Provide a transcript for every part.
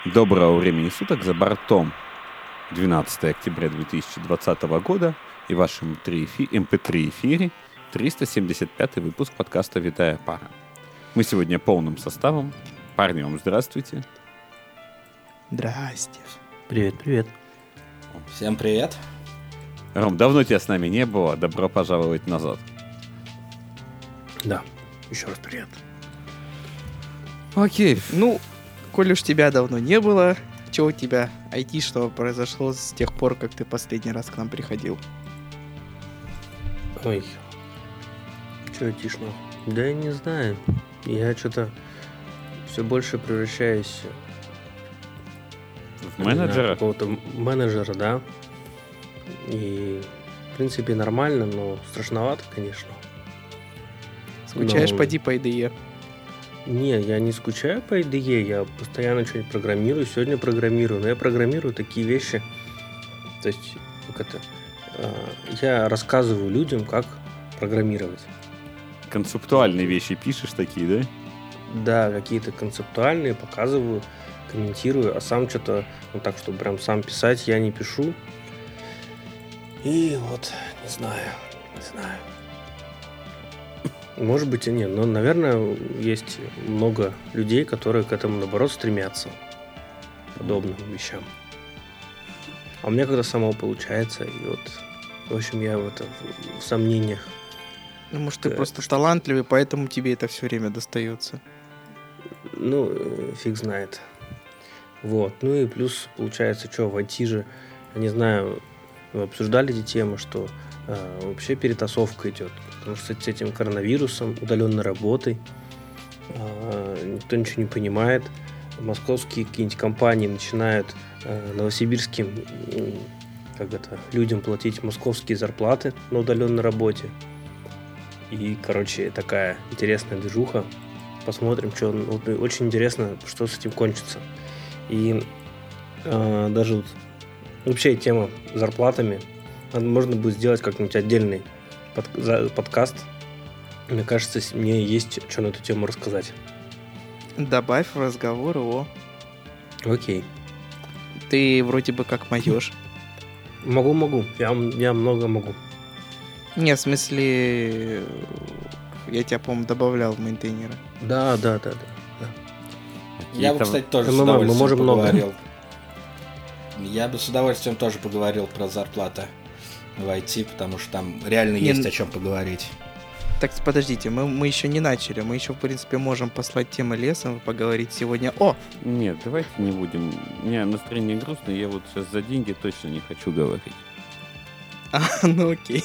Доброго времени суток, за бортом 12 октября 2020 года и вашем MP3 эфире 375 выпуск подкаста «Витая пара». Мы сегодня полным составом. Парни, вам здравствуйте. Здрасте. Привет. Всем привет. Ром, давно тебя с нами не было. Добро пожаловать назад. Да, еще раз привет. Окей. Ну, коль уж тебя давно не было, что у тебя что произошло с тех пор, как ты последний раз к нам приходил? Ой, что айтишного? Да я не знаю. Я что-то все больше превращаюсь В менеджера? Какого-то менеджера, да. И, в принципе, нормально, но страшновато, конечно. Скучаешь, Но- поди по IDE. Не, я не скучаю по IDE, я постоянно что-нибудь программирую, сегодня программирую, но я программирую такие вещи, то есть, я рассказываю людям, как программировать. Концептуальные вещи пишешь такие, да? Да, какие-то концептуальные, показываю, комментирую, а сам что-то, так, чтобы прям сам писать, я не пишу. И вот, не знаю. Может быть и нет, но, наверное, есть много людей, которые к этому, наоборот, стремятся. Подобным вещам. А у меня когда самого получается, и вот, в общем, я в сомнениях. Ну, может, ты Да. просто талантливый, поэтому тебе это все время достается. Ну, фиг знает. Вот. Ну и плюс, получается, что в IT же, я не знаю, вы обсуждали эти темы, что вообще перетасовка идет. Потому что с этим коронавирусом, удаленной работой, никто ничего не понимает. Московские какие-нибудь компании начинают новосибирским людям платить московские зарплаты на удаленной работе. И, короче, такая интересная движуха. Посмотрим, что. Вот, очень интересно, что с этим кончится. И даже вот, вообще тема с зарплатами можно будет сделать как-нибудь отдельный подкаст. Мне кажется, мне есть что на эту тему рассказать. Добавь в разговор его. Окей. Ты вроде бы как моешь. Могу. Я много могу. Не, в смысле, я тебя, по-моему, добавлял в мейнтейнера. Да. Я бы, кстати, тоже с Мы удовольствием можем много. поговорил. Я бы с удовольствием тоже поговорил про зарплаты в IT, потому что там реально Не, есть о чем поговорить. Так, подождите, мы еще не начали. Мы еще, в принципе, можем послать темы лесом и поговорить сегодня. О! Нет, давайте не будем. У меня настроение грустное, я вот сейчас за деньги точно не хочу говорить. Ну окей.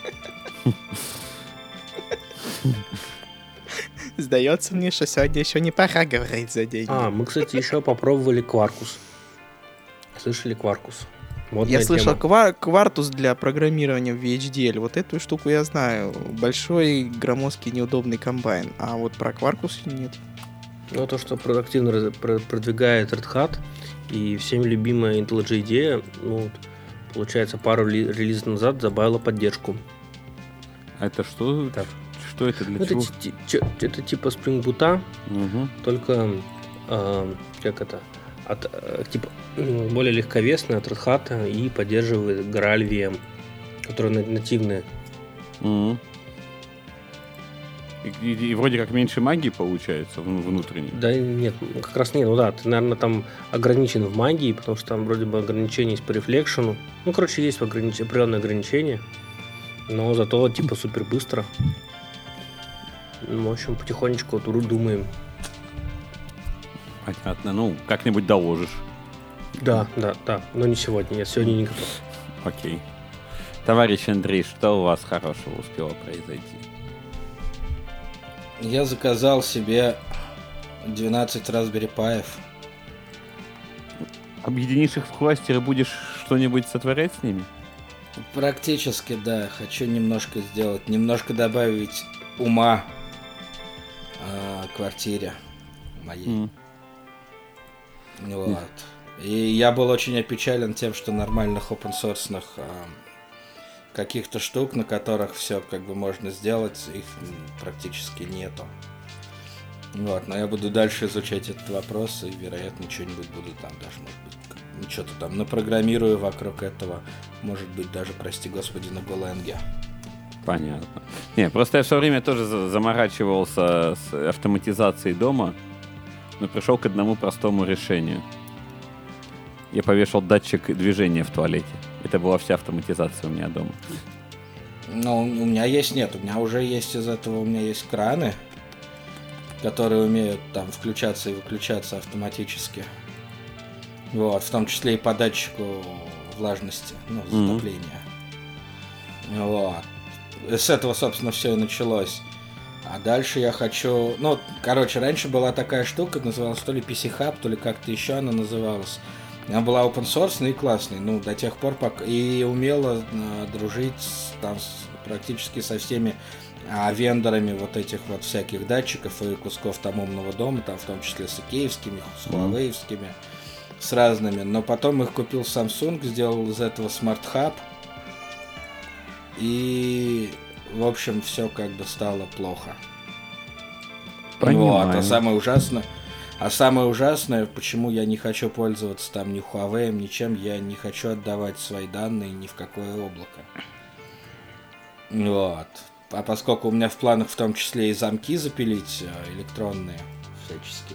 Сдается мне, что сегодня еще не пора говорить за деньги. Мы, кстати, еще попробовали Quarkus. Слышали Quarkus? Модная Я слышал тема. квартус для программирования в VHDL. Вот эту штуку я знаю. Большой, громоздкий, неудобный комбайн. А вот про Quarkus нет. Ну, то, что активно продвигает Red Hat и всем любимая IntelliJ идея, получается, пару релизов назад добавила поддержку. А это что? Так. Что это для Это, чего? это типа Spring Boot, Угу. только более легковесная от Red Hat и поддерживает Graal VM, которые нативные. Угу. И вроде как меньше магии получается внутренней. Да нет, как раз нет. Ну да, ты, наверное, там ограничен в магии, потому что там вроде бы ограничения есть по рефлекшену. Ну, короче, есть определенные ограничения, но зато типа супер быстро. В общем, потихонечку думаем. Понятно. Ну, как-нибудь доложишь. Да, но не сегодня. Я сегодня не готов. Окей. Товарищ Андрей, что у вас хорошего успело произойти? Я заказал себе 12 Raspberry Pi. Объединишь их в кластер и будешь что-нибудь сотворять с ними? Практически, да. Хочу немножко добавить ума квартире моей. Вот. И я был очень опечален тем, что нормальных open-source каких-то штук, на которых все как бы можно сделать, их практически нету. Вот, но я буду дальше изучать этот вопрос, и, вероятно, что-нибудь буду там даже, может быть, что-то там напрограммирую вокруг этого. Может быть, даже, прости господи, на Голенге. Понятно. Не, просто я все время тоже заморачивался с автоматизацией дома, но пришел к одному простому решению. Я повешал датчик движения в туалете. Это была вся автоматизация у меня дома. Ну, у меня есть, нет, у меня уже есть из этого, у меня есть краны, которые умеют там включаться и выключаться автоматически. Вот, в том числе и по датчику влажности, ну, затопления. Вот. С этого, собственно, все и началось. А дальше я хочу... Ну, короче, раньше была такая штука, называлась то ли PC Hub, то ли как-то еще она называлась. Она была open source и классной, ну, до тех пор, пока... И умела дружить там практически со всеми вендорами вот этих вот всяких датчиков и кусков там умного дома, там в том числе с икеевскими, с хуавеевскими, с разными. Но потом их купил Samsung, сделал из этого Smart Hub. И, в общем, все как бы стало плохо. Понимаю. Вот. А самое ужасное, почему я не хочу пользоваться там ни Huawei, ничем, я не хочу отдавать свои данные ни в какое облако. Вот. А поскольку у меня в планах в том числе и замки запилить электронные всяческие,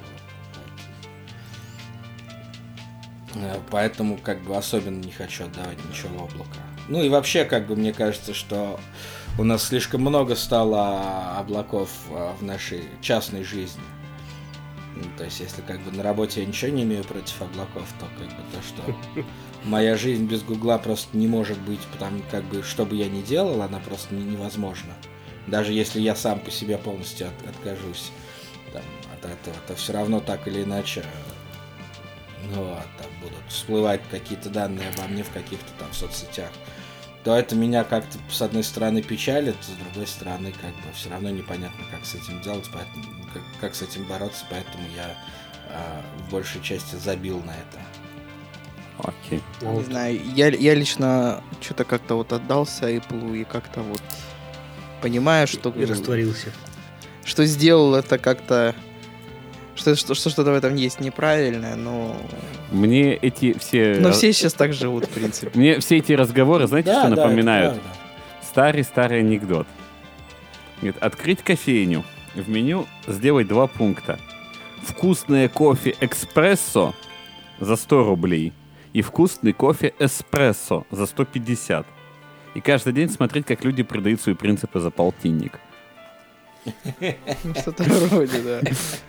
поэтому как бы особенно не хочу отдавать ничего в облако. Ну и вообще, как бы мне кажется, что у нас слишком много стало облаков в нашей частной жизни. Ну, то есть, если как бы на работе я ничего не имею против облаков, то как бы то, что моя жизнь без Гугла просто не может быть, потому как бы что бы я ни делал, она просто невозможна. Даже если я сам по себе полностью откажусь там, от этого, то все равно так или иначе там будут всплывать какие-то данные обо мне в каких-то там соцсетях. То это меня как-то с одной стороны печалит, с другой стороны как бы все равно непонятно, как с этим делать, поэтому, как с этим бороться, поэтому я в большей части забил на это. Окей. Не знаю, я лично что-то как-то вот отдался Apple и как-то вот понимаю, что... И растворился. Что сделал это как-то... Что-то в этом есть неправильное, но... Мне эти все... Но все сейчас так живут, в принципе. Мне все эти разговоры, знаете, что напоминают? Старый анекдот. Говорит, открыть кофейню. В меню сделать 2 пункта. Вкусное кофе экспрессо за 100 рублей. И вкусный кофе эспрессо за 150. И каждый день смотреть, как люди продают свои принципы за полтинник. Что-то вроде, да.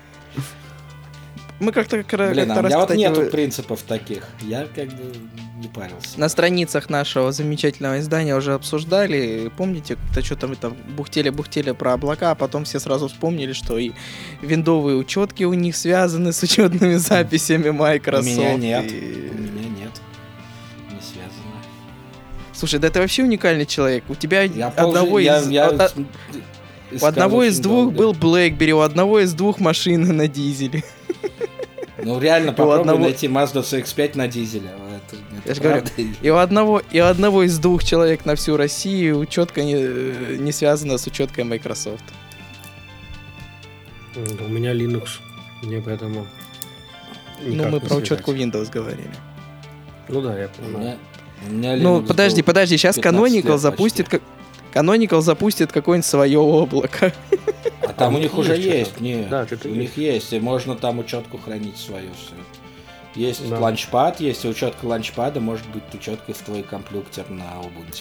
Мы как-то раз... Блин, у меня вот нету принципов таких. Я как бы не парился. На страницах нашего замечательного издания уже обсуждали. Помните, что-то мы там бухтели про облака, а потом все сразу вспомнили, что и виндовые учетки у них связаны с учетными записями Microsoft. У меня нет. Не связано. Слушай, да ты вообще уникальный человек. У тебя у одного из двух был BlackBerry, у одного из двух машины на дизеле. Ну реально, попробуй найти Mazda CX-5 на дизеле. Я же говорю, и у одного из двух человек на всю Россию учетка не связана с учеткой Microsoft. У меня Linux, мне поэтому... Ну, мы про учетку Windows говорили. Ну да, я понимаю. Ну, подожди, сейчас Canonical запустит какое-нибудь свое облако. А там у них уже есть. Нет, у них есть. И можно там учетку хранить свою. Все. Есть ланчпад, есть учетка ланчпада, может быть учеткой в твой компьютер на Ubuntu.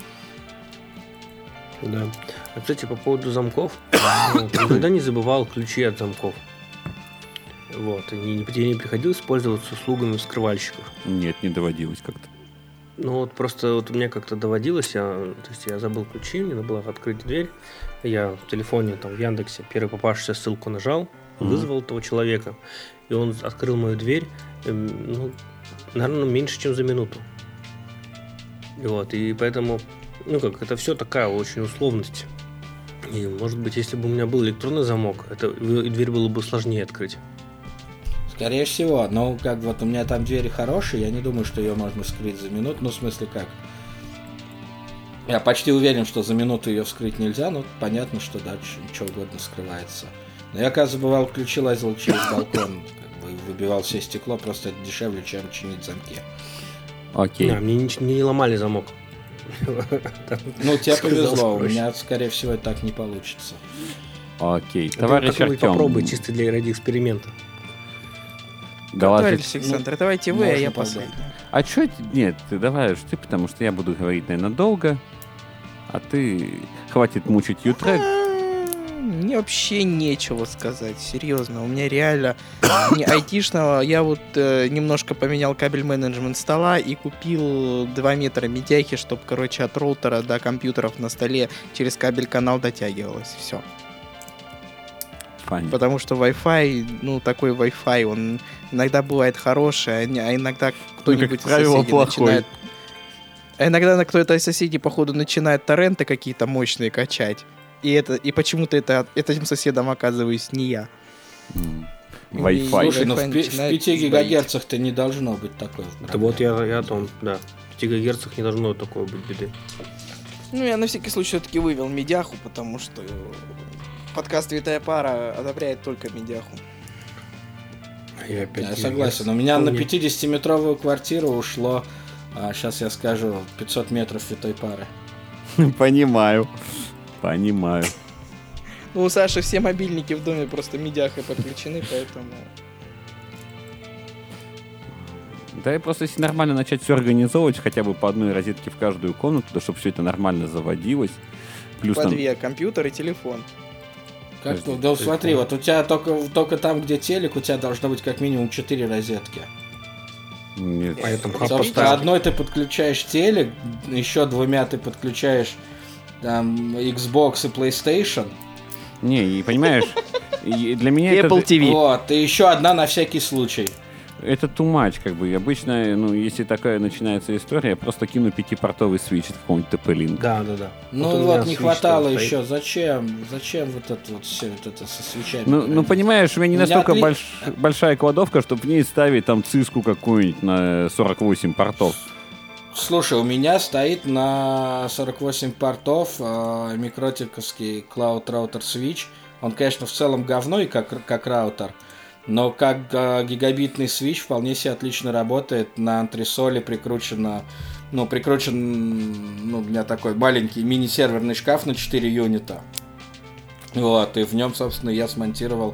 Да. А, кстати, по поводу замков. Никогда не забывал ключи от замков. Вот. И не приходилось пользоваться услугами вскрывальщиков. Нет, не доводилось как-то. Ну вот просто вот мне как-то доводилось, я забыл ключи, мне надо было открыть дверь, я в телефоне, там, в Яндексе, первый попавшийся ссылку нажал, вызвал этого человека, и он открыл мою дверь, наверное, меньше, чем за минуту. Вот, и поэтому, это все такая очень условность. И, может быть, если бы у меня был электронный замок, дверь было бы сложнее открыть. Скорее всего, но как вот у меня там двери хорошие, я не думаю, что ее можно вскрыть за минуту. Ну, в смысле, как? Я почти уверен, что за минуту ее вскрыть нельзя, но понятно, что да, ничего угодно скрывается. Но я, оказывается, бывал, ключи лазил через балкон, как бы выбивал все стекло, просто это дешевле, чем чинить замки. Окей. Да, мне не ломали замок. Ну, тебе Сказал, повезло, что у проще. меня, скорее всего, так не получится. Окей. Ты Товарищ как-нибудь попробуй, Артем. чисто ради эксперимента. Доложить. Товарищ Александр, давайте вы, а можно я тогда. последний. А чё? Нет, ты давай уж ты, потому что я буду говорить, наверное, долго. А ты... Хватит мучить ютрек. Мне вообще нечего сказать, серьезно. У меня реально не айтишного. Я вот немножко поменял кабель менеджмент стола и купил 2 метра медяхи, чтобы, короче, от роутера до компьютеров на столе через кабель канал дотягивалось. Все. Фань. Потому что Wi-Fi, ну, такой Wi-Fi, он иногда бывает хороший, а иногда кто-нибудь из правило, соседей плохой. начинает... А иногда кто-то из соседей, походу, начинает торренты какие-то мощные качать. И почему-то этим соседом оказываюсь не я. Wi-Fi. Слушай, ну в Wi-Fi 5 начинает гигагерцах-то не должно быть такой. Это вот я о том, да. В 5 ГГц не должно такое быть беды. Ну, я на всякий случай все-таки вывел медяху, потому что подкаст «Витая пара» одобряет только медяху. Я опять Я согласен. У меня на Помню. 50-метровую квартиру ушло, сейчас я скажу, 500 метров витой пары. Понимаю. Ну, у Саши все мобильники в доме просто медяхой подключены, поэтому... Да и просто если нормально начать все организовывать, хотя бы по одной розетке в каждую комнату, да, чтобы все это нормально заводилось. Плюс По там... 2, компьютер и телефон. Как Подожди, да смотри, вот у тебя только там, где телек, у тебя должно быть как минимум 4 розетки. Нет. А я там хаб Собственно, поставил. одной ты подключаешь телек, еще 2 ты подключаешь там Xbox и PlayStation. Не, и понимаешь, и для меня И это... Apple TV. Вот, и еще одна на всякий случай. Это too much, как бы. Обычно, ну, если такая начинается история, я просто кину 5-портовый свич от какого-нибудь TP-Link. Да. Ну у меня вот, не Switch хватало там стоит. еще. Зачем вот это вот все вот это со свечами? Ну, понимаешь, у меня не У меня настолько большая кладовка, чтобы в ней ставить там циску какую-нибудь на 48 портов. Слушай, у меня стоит на 48 портов микротиковский Cloud Router Switch. Он, конечно, в целом говно и как раутер, но как гигабитный свич вполне себе отлично работает. На антресоле прикручен, у меня такой маленький мини-серверный шкаф на 4 юнита. Вот, и в нем, собственно, я смонтировал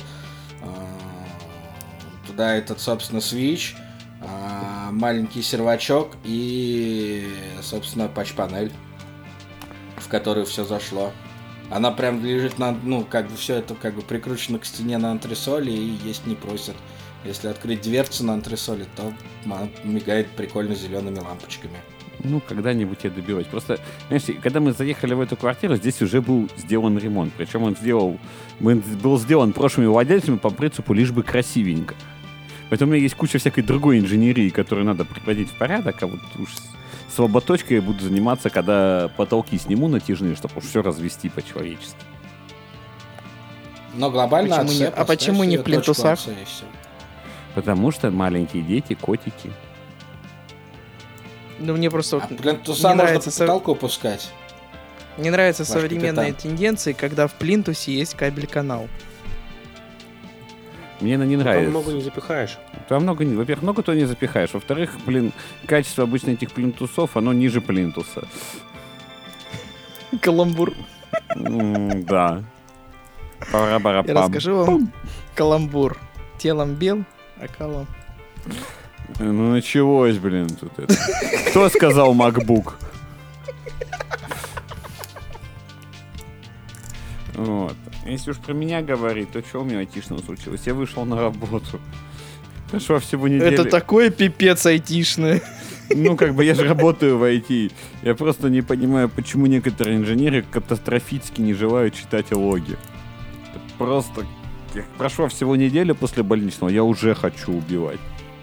туда этот, собственно, свич, маленький сервачок и, собственно, патч-панель, в которую все зашло. Она прям лежит все это прикручено к стене на антресоле и есть не просит. Если открыть дверцу на антресоле, то она мигает прикольно зелеными лампочками. Ну, когда-нибудь я доберусь. Просто, знаете, когда мы заехали в эту квартиру, здесь уже был сделан ремонт. Причем он был сделан прошлыми владельцами по принципу лишь бы красивенько. Поэтому у меня есть куча всякой другой инженерии, которую надо приводить в порядок, а вот уж слаботочкой я буду заниматься, когда потолки сниму натяжные, чтобы уж все развести по-человечески. Но глобально Почему не- а почему не в плинтусах? Потому что маленькие дети, котики. Ну, мне просто вот Плинтуса не можно нравится по потолку пускать. не нравятся Ваш современные капитан. тенденции, когда в плинтусе есть кабель-канал. Мне она не Там нравится. много не запихаешь. Там много, во-первых, много то не запихаешь. Во-вторых, качество обычно этих плинтусов, оно ниже плинтуса. Каламбур. Да. Пара-пара-пам. Я расскажу вам каламбур. Телом бел, а калам. Ну, началось, тут это. Кто сказал MacBook? Вот. Если уж про меня говорить, то что у меня айтишного случилось? Я вышел на работу. Прошло всего неделю. Это такой пипец айтишный. Ну, я же работаю в IT. Я просто не понимаю, почему некоторые инженеры катастрофически не желают читать логи. Это просто... Прошло всего неделя после больничного, я уже хочу убивать.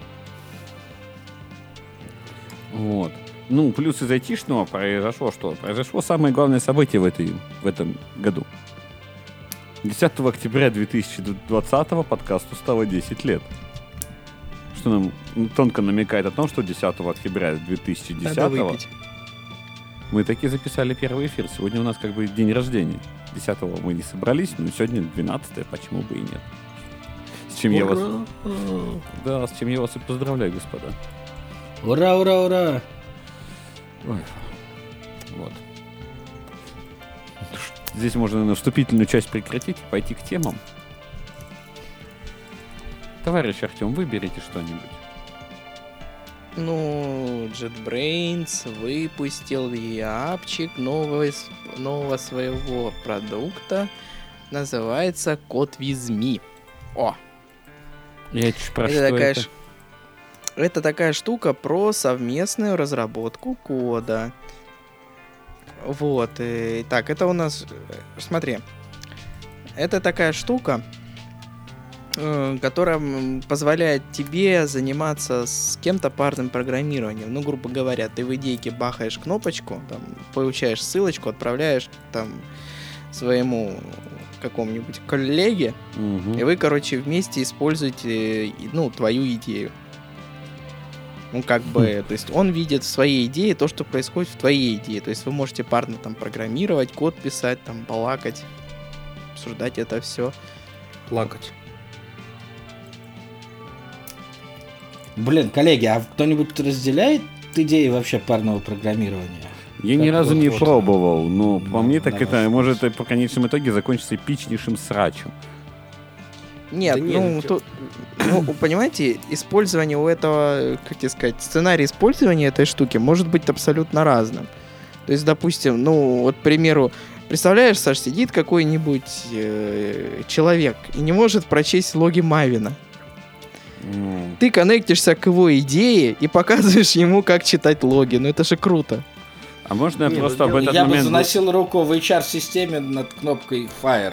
Вот. Ну, плюс из айтишного произошло что? Произошло самое главное событие в этом году. 10 октября 2020 подкасту стало 10 лет. Что нам тонко намекает о том, что 10 октября 2010 Надо выпить. Мы таки записали первый эфир. Сегодня у нас как бы день рождения. 10-го мы не собрались, но сегодня 12-е, почему бы и нет. С чем я вас... Да, с чем я вас и поздравляю, господа. Ура, ура, ура! Ой. Вот. Здесь можно, наверное, вступительную часть прекратить и пойти к темам. Товарищ Артем, выберите что-нибудь. Ну, JetBrains выпустил япчик нового своего продукта. Называется Code with Me. О! Я чуть про Это что такая это? Это такая штука про совместную разработку кода. Вот. Так, это у нас... Смотри. Это такая штука, которая позволяет тебе заниматься с кем-то парным программированием. Ну, грубо говоря, ты в идейке бахаешь кнопочку, там, получаешь ссылочку, отправляешь там своему какому-нибудь коллеге, и вы, короче, вместе используете, ну, твою идею. Ну, как бы, то есть он видит в своей идее то, что происходит в твоей идее. То есть вы можете парно там программировать, код писать, там, балакать, обсуждать это все. Плакать. Блин, коллеги, а кто-нибудь разделяет идеи вообще парного программирования? Я ни Как разу вот не вот. пробовал, но по Ну, мне так давай. это может по конечном итоге закончиться эпичнейшим срачем. Нет, Да нет, ну, тут, ну, понимаете, использование у этого, как тебе сказать, сценарий использования этой штуки может быть абсолютно разным. То есть, допустим, ну, вот, к примеру, представляешь, Саш, сидит какой-нибудь человек и не может прочесть логи Мавина. Ну, Ты коннектишься к его идее и показываешь ему, как читать логи. Ну, это же круто. а можно я Не, просто ну, в этот Я бы момент... заносил руку в HR-системе над кнопкой Fire.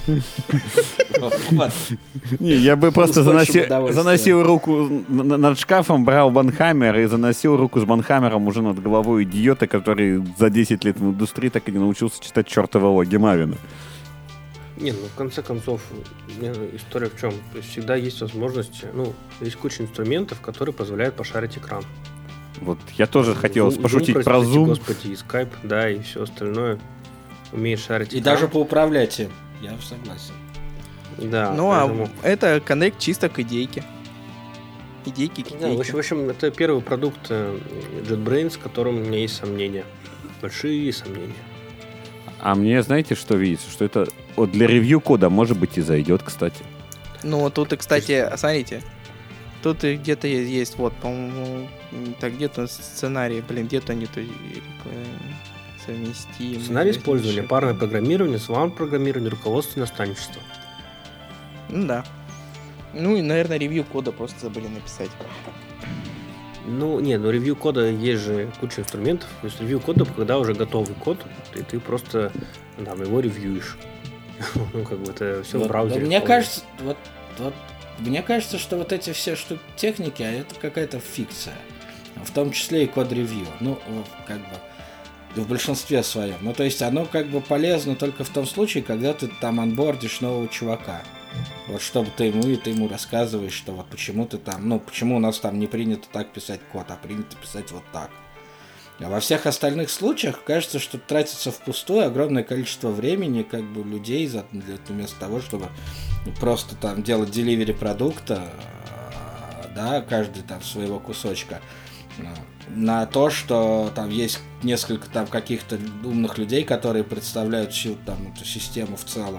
Вот. Не, я бы просто с большим удовольствием. заносил руку над шкафом, брал банхаммер и заносил руку с банхаммером уже над головой идиота, который за 10 лет в индустрии так и не научился читать чертовы логи Мавина. Не, ну в конце концов, история в чем? То есть всегда есть возможность, ну, есть куча инструментов, которые позволяют пошарить экран. Вот я тоже хотел Zoom, пошутить про простите, Zoom. Господи, и Skype, да, и все остальное. Умеешь шарить И экран. даже поуправлять им. Я согласен. Да, Ну, поэтому... а это коннект чисто к идейке. Идейки к Да, идейке. в общем, это первый продукт JetBrains, с которым у меня есть сомнения. Большие сомнения. А мне, знаете, что видится? Что это вот для ревью кода, может быть, и зайдет, кстати. Ну, тут и, кстати, смотрите, тут и где-то есть, вот, по-моему, так где-то сценарий, блин, где-то они тут совместимы. Сценарий использования, парное программирование, сван-программирование, руководство и наставничество. Ну да. Ну и, наверное, ревью кода просто забыли написать. Ну, не, ну ревью кода есть же куча инструментов. То есть ревью кода, когда уже готовый код, и ты просто там, его ревьюешь. Ну, как бы это все в браузере. Мне вполне. кажется, мне кажется, что вот эти все техники, а это какая-то фикция. В том числе и код-ревью. Ну, как бы в большинстве своем. Ну, то есть оно как бы полезно только в том случае, когда ты там онбордишь нового чувака. Вот чтобы ты ему рассказываешь, что вот почему ты там, ну, почему у нас там не принято так писать код, а принято писать вот так. А во всех остальных случаях кажется, что тратится впустую огромное количество времени, как бы людей, вместо того, чтобы просто там делать деливери продукта, да, каждый там своего кусочка, на то, что там есть несколько там каких-то умных людей, которые представляют всю там эту систему в целом.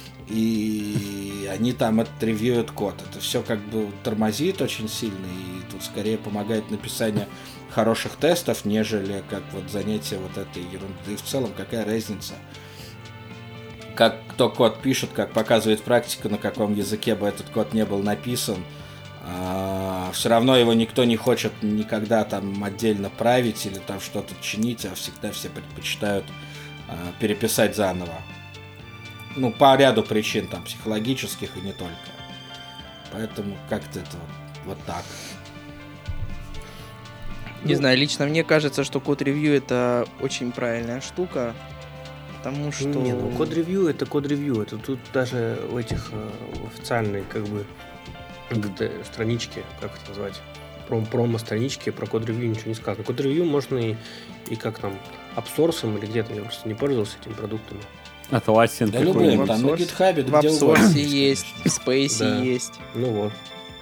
И они там ревьюют код. Это все как бы тормозит очень сильно, и тут скорее помогает написание хороших тестов, нежели как вот занятие вот этой ерунды. И в целом какая разница, как кто код пишет, как показывает практика, на каком языке бы этот код не был написан. Все равно его никто не хочет никогда там отдельно править или там что-то чинить, а всегда все предпочитают переписать заново. Ну, по ряду причин, там, психологических и не только. Поэтому как-то это вот так. Не знаю, лично мне кажется, что код-ревью это очень правильная штука, потому что... Не, ну код-ревью это код-ревью. Это тут даже в этих в официальной, как бы, страничке, как это назвать, промо-страничке про код-ревью ничего не сказано. Код-ревью можно и и как там, апсорсом или где-то, я просто не пользовался этими продуктами. Atlassian Да какой-нибудь. любым, там на гитхабе, В да где угодно. апсорсе есть, в спейсе Да. есть. Ну вот.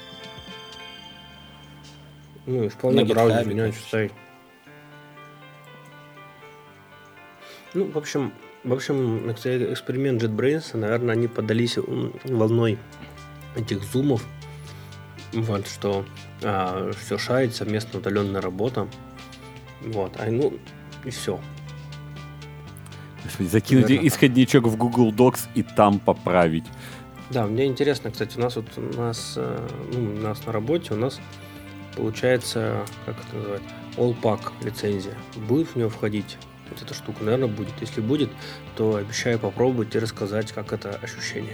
Ну и вполне На браузер, GitHub, меня конечно. читать. Ну, в общем, эксперимент JetBrains, наверное, они поддались волной этих зумов, вот, что все шарить, совместно удаленная работа, вот, и все. Господи, закинуть Наверно, исходничок в Google Docs и там поправить. Да, мне интересно, кстати, у нас на работе у нас получается, как это называть, All-Pack лицензия. Будет в нее входить вот эта штука? Наверное, будет. Если будет, то обещаю попробовать и рассказать, как это ощущение.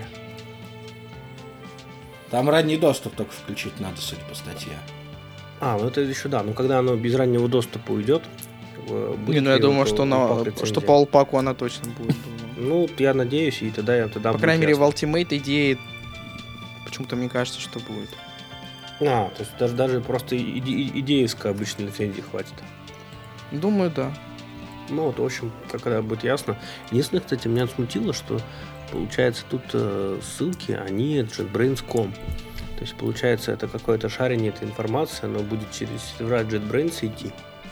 Там ранний доступ только включить надо, судя по статье. Ну это еще да. Но когда оно без раннего доступа уйдет, будет Не, я ли думаю, вот что All-Pack лицензия? что по алпаку она точно будет. Думаю. Ну, я надеюсь, и тогда По будет крайней мере, в ясно. Ultimate идеи почему-то мне кажется, что будет. То есть даже просто идеевской обычной лицензии хватит. Думаю, да. Ну вот, в общем, когда будет ясно. Единственное, кстати, меня смутило, что получается тут ссылки, они JetBrains.com. То есть, получается, это какое-то шарение этой информации, оно будет через сервера JetBrains идти.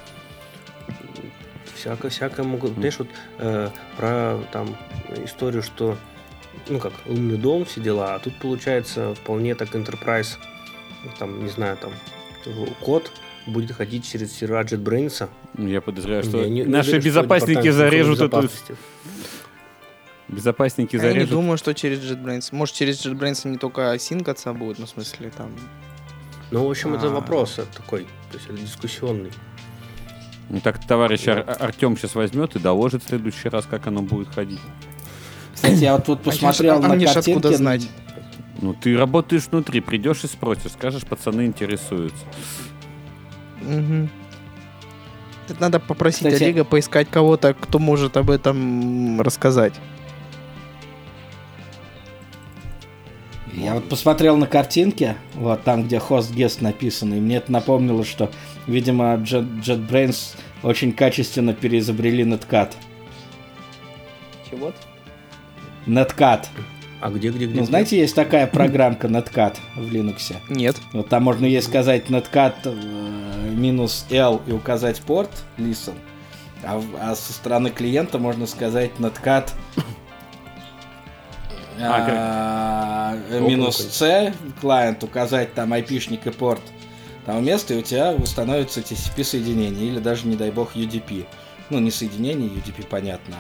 Всякое могут. Знаешь, вот про там историю, что умный дом, все дела, а тут получается вполне так Enterprise, там, не знаю, там код будет ходить через сервера JetBrains. Я подозреваю, что Я не наши уверен, что безопасники департамент зарежут эту... безопасности. Безопасники Я не зарежут. думаю, что через JetBrains. Может, через JetBrains не только синкаться будет, в смысле, там... Ну, в общем, это А. вопрос такой, то есть это дискуссионный. Ну, так товарищ Артем сейчас возьмет и доложит в следующий раз, как оно будет ходить. Кстати, я вот тут посмотрел на мне ж картинки. откуда знать? Ну, ты работаешь внутри, придешь и спросишь, скажешь, пацаны интересуются. Мгм. Это надо попросить Кстати- Олега поискать кого-то, кто может об этом рассказать. Я вот посмотрел на картинки, вот там, где хост-гест написано, и мне это напомнило, что, видимо, JetBrains очень качественно переизобрели Netcat. Чего? Netcat. А где? Ну, знаете, есть такая программка Netcat в Linux. Нет. Вот там можно есть сказать Netcat минус L и указать порт, listen. А со стороны клиента можно сказать Netcat минус C, клиент, указать там IP-шник и порт там вместо, и у тебя установятся TCP-соединения, или даже, не дай бог, UDP. Ну, не соединение, UDP, понятно.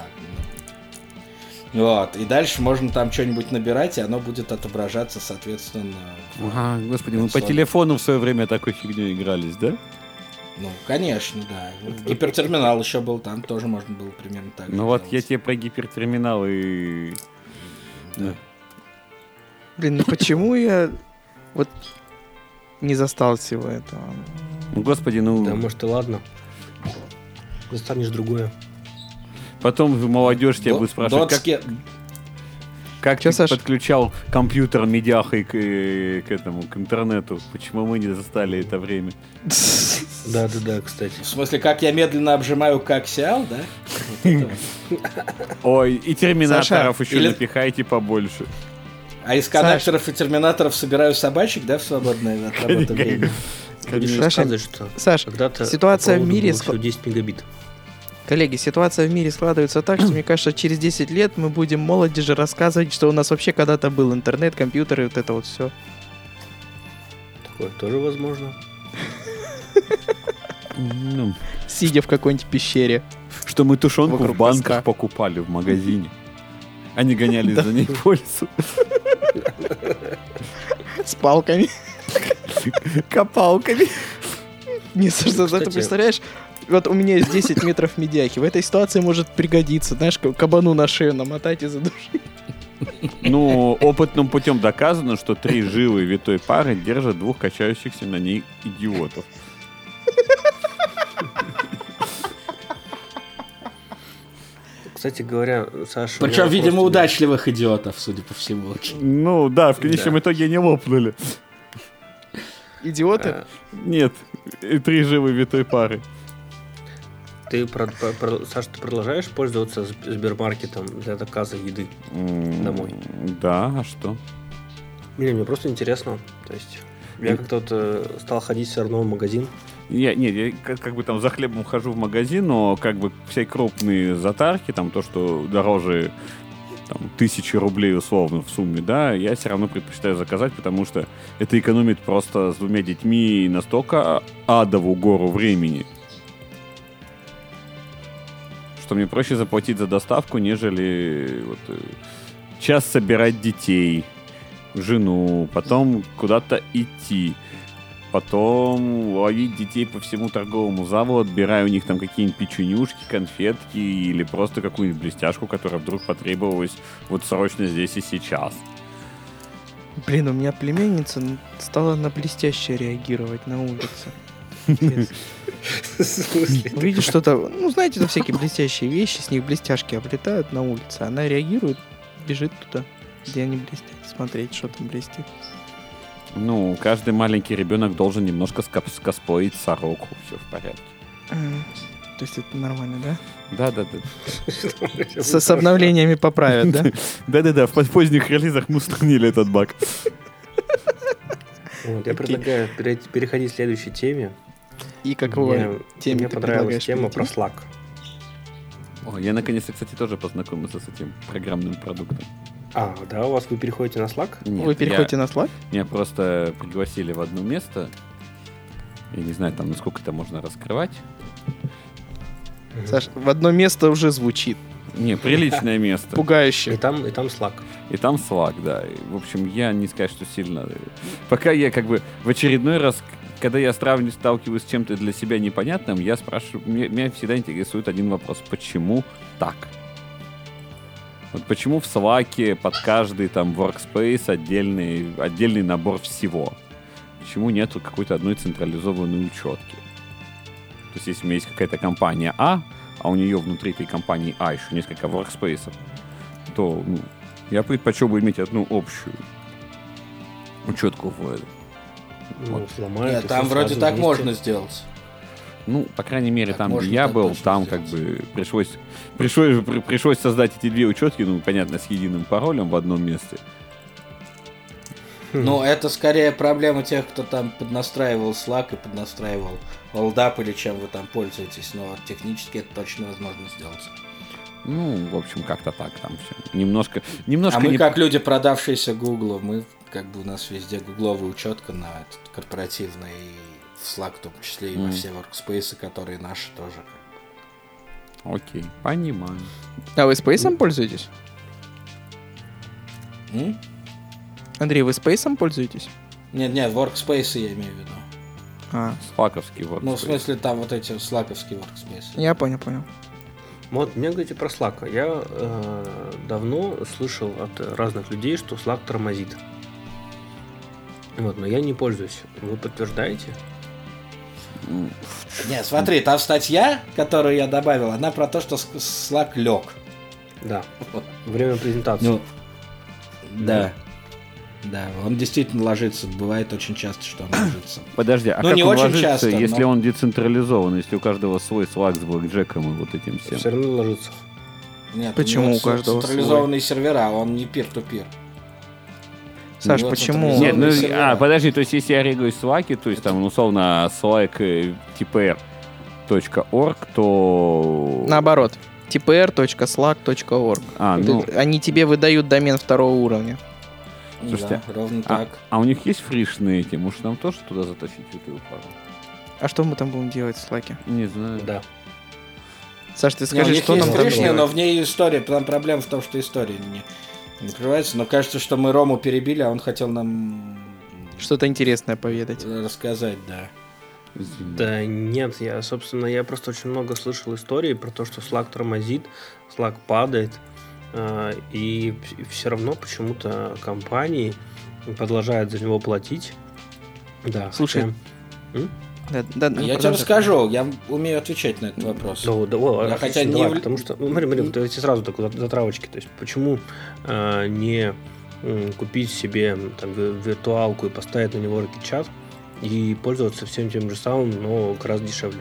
Вот, и дальше можно там что-нибудь набирать, и оно будет отображаться, соответственно. Господи, мы по консоли. телефону в свое время такой фигней игрались, да? Ну, конечно, да. Гипертерминал еще был, там тоже можно было примерно так же Ну вот я делать. тебе про гипертерминал и... Да. Блин, ну почему я вот не застал всего этого? Ну, господи, ну... Да, может, и ладно. Достанешь другое. Потом молодежь тебя будет спрашивать, как Чё, ты Саш? подключал компьютер медиахой к этому, к интернету? Почему мы не застали это время? Да, кстати. В смысле, как я медленно обжимаю коаксиал, да? Вот это вот. Ой, и терминаторов Саша, еще или- напихайте побольше. А из коннекторов и терминаторов собираю собачек, да, в свободное от работы время? Будешь Саша, рассказывать, что Саш, когда-то ситуация по в проводу мире было всего 10 мегабит. Коллеги, ситуация в мире складывается так, что, мне кажется, через 10 лет мы будем молодежи рассказывать, что у нас вообще когда-то был интернет, компьютер и вот это вот все. Такое тоже возможно. Ну, Сидя в какой-нибудь пещере. что мы тушенку Вокруг в банках костра. покупали в магазине. Они гонялись за ней по лесу. С палками. Копалками. Не, Саша, ты Кстати- представляешь? Вот у меня есть 10 метров медиахи. В этой ситуации может пригодиться. Знаешь, кабану на шею намотать и задушить. Ну, опытным путем доказано, что 3 жилы витой пары держат 2 качающихся на ней идиотов. Кстати говоря, Саша... у меня Причем, вопрос видимо, тебе. удачливых идиотов, судя по всему. Ну да, в конечном Да. итоге они лопнули. Идиоты? А, Нет, 3 жилы витой пары. Саша, ты продолжаешь пользоваться Сбермаркетом для заказа еды домой? Да, а что? Мне просто интересно. То есть я как-то вот стал ходить все равно в магазин. Я как бы там за хлебом хожу в магазин, но как бы все крупные затарки, там то, что дороже там, 1000 рублей условно в сумме, да, я все равно предпочитаю заказать, потому что это экономит просто с 2 детьми настолько адову гору времени, что мне проще заплатить за доставку, нежели вот, час собирать детей, жену, потом куда-то идти, потом ловить детей по всему торговому залу, отбирая у них там какие-нибудь печенюшки, конфетки или просто какую-нибудь блестяшку, которая вдруг потребовалась вот срочно здесь и сейчас. Блин, у меня племянница стала на блестяще реагировать на улице. Увидишь что-то, ну, знаете, это всякие блестящие вещи, с них блестяшки облетают на улице. Она реагирует, бежит туда, где они блестят, смотреть, что там блестит. Ну, каждый маленький ребенок должен немножко скосплоить сороку. Все в порядке. То есть это нормально, Да. да? С обновлениями поправят, да? Да. В поздних релизах мы устранили этот баг. Я предлагаю переходить к следующей теме. И какого теме мне понравилась тема про Slack. О, я наконец-то, кстати, тоже познакомился с этим программным продуктом. Да, вы переходите на Slack? Нет, вы переходите на Slack? Меня просто пригласили в одно место. Я не знаю, там, насколько это можно раскрывать. Саш, в одно место уже звучит. Не, приличное место. Пугающе. И там Slack. И там Slack, да. И, в общем, я не скажу, что сильно... Пока я как бы в очередной раз, когда я сталкиваюсь с чем-то для себя непонятным, я спрашиваю... Меня всегда интересует один вопрос. Почему так? Вот почему в Slack под каждый там workspace отдельный набор всего? Почему нету какой-то одной централизованной учетки? То есть, если у меня есть какая-то компания А у нее внутри этой компании А еще несколько workspace'ов, то я предпочел бы иметь одну общую учетку в этом. Вот. Нет, там вроде так можно сделать. Ну, по крайней мере, так там, где я был, там сделать. как бы пришлось создать эти две учетки, понятно, с единым паролем в одном месте. Ну, это скорее проблема тех, кто там поднастраивал Slack и поднастраивал OldUp или чем вы там пользуетесь, но технически это точно возможно сделать. Ну, в общем, как-то так там все. Немножко А мы, как люди, продавшиеся Гуглу, мы как бы у нас везде гугловая учетка на этот корпоративный, и в Slack в том числе, и на все workspace, которые наши тоже. Окей, понимаю. А вы Space'ом пользуетесь? Андрей, вы Space'ом пользуетесь? Нет, workspace я имею в виду. Slack'овский workspace. Ну, в смысле, там вот эти slack'овские workspace. Я понял. Вот, мне говорите про Slack. Я давно слышал от разных людей, что Slack тормозит. Вот, но я не пользуюсь. Вы подтверждаете? Нет, смотри, там статья, которую я добавил, она про то, что Slack лег. Да. Время презентации. Ну, да. Да, он действительно ложится. Бывает очень часто, что он ложится. Подожди, а Ну, как не он очень ложится, часто, если но- он децентрализован, если у каждого свой Slack с блэкджеком и вот этим всем? Все равно ложится. Нет, Почему него у каждого централизованные сервера, он не peer-to-peer. Саш, Ну, почему? вот Нет, сервера. подожди, то есть если я регаюсь в Slack, то есть там условно Slack tpr.org, то... Наоборот. tpr.slack.org. Они тебе выдают домен второго уровня. Слушайте, Да, ровно так. А у них есть фришные эти? Может, нам тоже туда затащить эту пару? А что мы там будем делать в Slack'е? Не знаю. Да. Саш, ты Не, у скажи, них что есть нам там фришные, делать? но в ней история. Там проблема в том, что история не открывается. Но кажется, что мы Рому перебили, а он хотел нам Что-то интересное поведать. рассказать, да. Извини. Да нет, я просто очень много слышал историй про то, что Slack тормозит, Slack падает, и все равно почему-то компании продолжают за него платить. Да. Слушай, Да, ну, Я тебе продолжай. расскажу, я умею отвечать на этот вопрос. Я хотя хотя не потому что, смотри, вот эти сразу такой затравочки, то есть почему не купить себе там виртуалку и поставить на него чат и пользоваться всем тем же самым, но гораздо дешевле.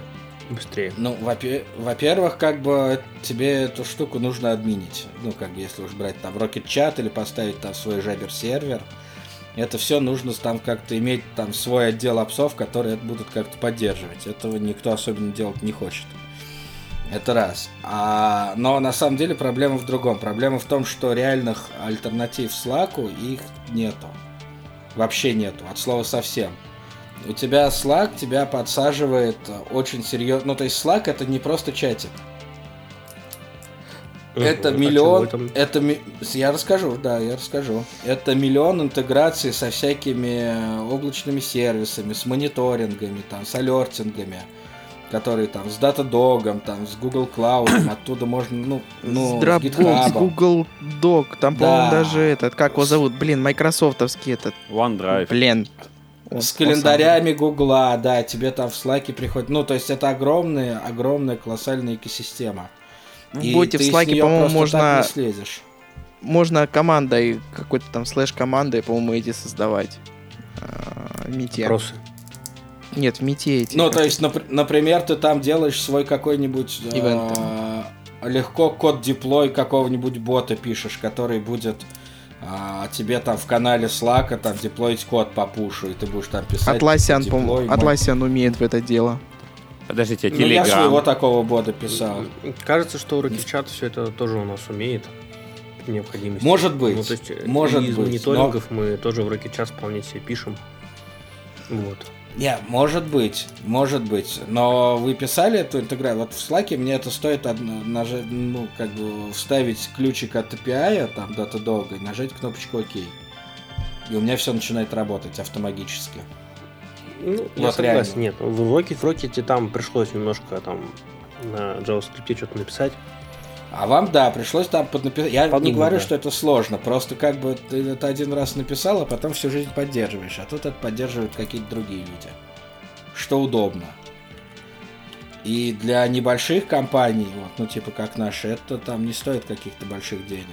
быстрее. Ну, во-первых, как бы тебе эту штуку нужно админить. Ну, как бы, если уж брать там Rocket Chat или поставить там свой Jabber-сервер, это все нужно там как-то иметь там свой отдел апсов, которые это будут как-то поддерживать. Этого никто особенно делать не хочет. Это раз. Но на самом деле проблема в другом. Проблема в том, что реальных альтернатив Slack'у их нету. Вообще нету. От слова совсем. У тебя Slack тебя подсаживает очень серьезно. Ну, то есть Slack это не просто чатик. Это миллион. Я расскажу. Это миллион интеграций со всякими облачными сервисами, с мониторингами, там, с алертингами, которые там с Datadog, там, с Google Cloud, оттуда можно, с Dropbox, с Google Doc, там, по-моему, даже этот, как его зовут, майкрософтовский этот. OneDrive. С календарями Гугла, да, тебе там в Slack'е приходит. Ну, то есть это огромная, колоссальная экосистема. В боте в Slack'е, по-моему, можно командой, какой-то там слэш-командой, по-моему, эти создавать. В мите. Вопросы? Нет, в мите эти. Ну, то есть, например, ты там делаешь свой какой-нибудь легко код-деплой какого-нибудь бота пишешь, который будет тебе там в канале Slack'а там деплоить код по пушу, и ты будешь там писать. Atlassian умеет в это дело. Подождите, Telegram. Я своего такого бота писал. Кажется, что Rocket Chat все это тоже у нас умеет. Необходимость. Может быть. Ну, то есть из мониторингов мы тоже в Rocket Chat вполне себе пишем. Вот. Не, может быть. Но вы писали эту интеграцию? Вот в Slack'е мне это стоит вставить ключик от API, там, Datadog, и нажать кнопочку ОК. И у меня все начинает работать автоматически. Ну, я согласен, нет. В Rocket там пришлось немножко там на JavaScript что-то написать. А вам, да, пришлось там поднаписать. Я не говорю, что это сложно. Просто как бы ты это один раз написал, а потом всю жизнь поддерживаешь. А тут это поддерживают какие-то другие люди. Что удобно. И для небольших компаний, типа как наши, это там не стоит каких-то больших денег.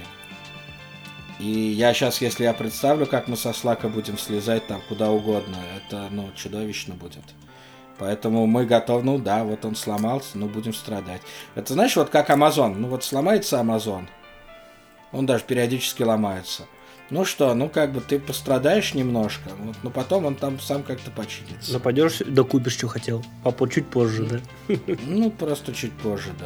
И я сейчас, если я представлю, как мы со Slack'а будем слезать там куда угодно, это, чудовищно будет. Поэтому мы готовы, вот он сломался, будем страдать. Это знаешь, вот как Amazon. Сломается Amazon, он даже периодически ломается. Ну что, ты пострадаешь немножко, но потом он там сам как-то починится. Пойдешь, докупишь, что хотел. Чуть позже, да? Просто чуть позже, да.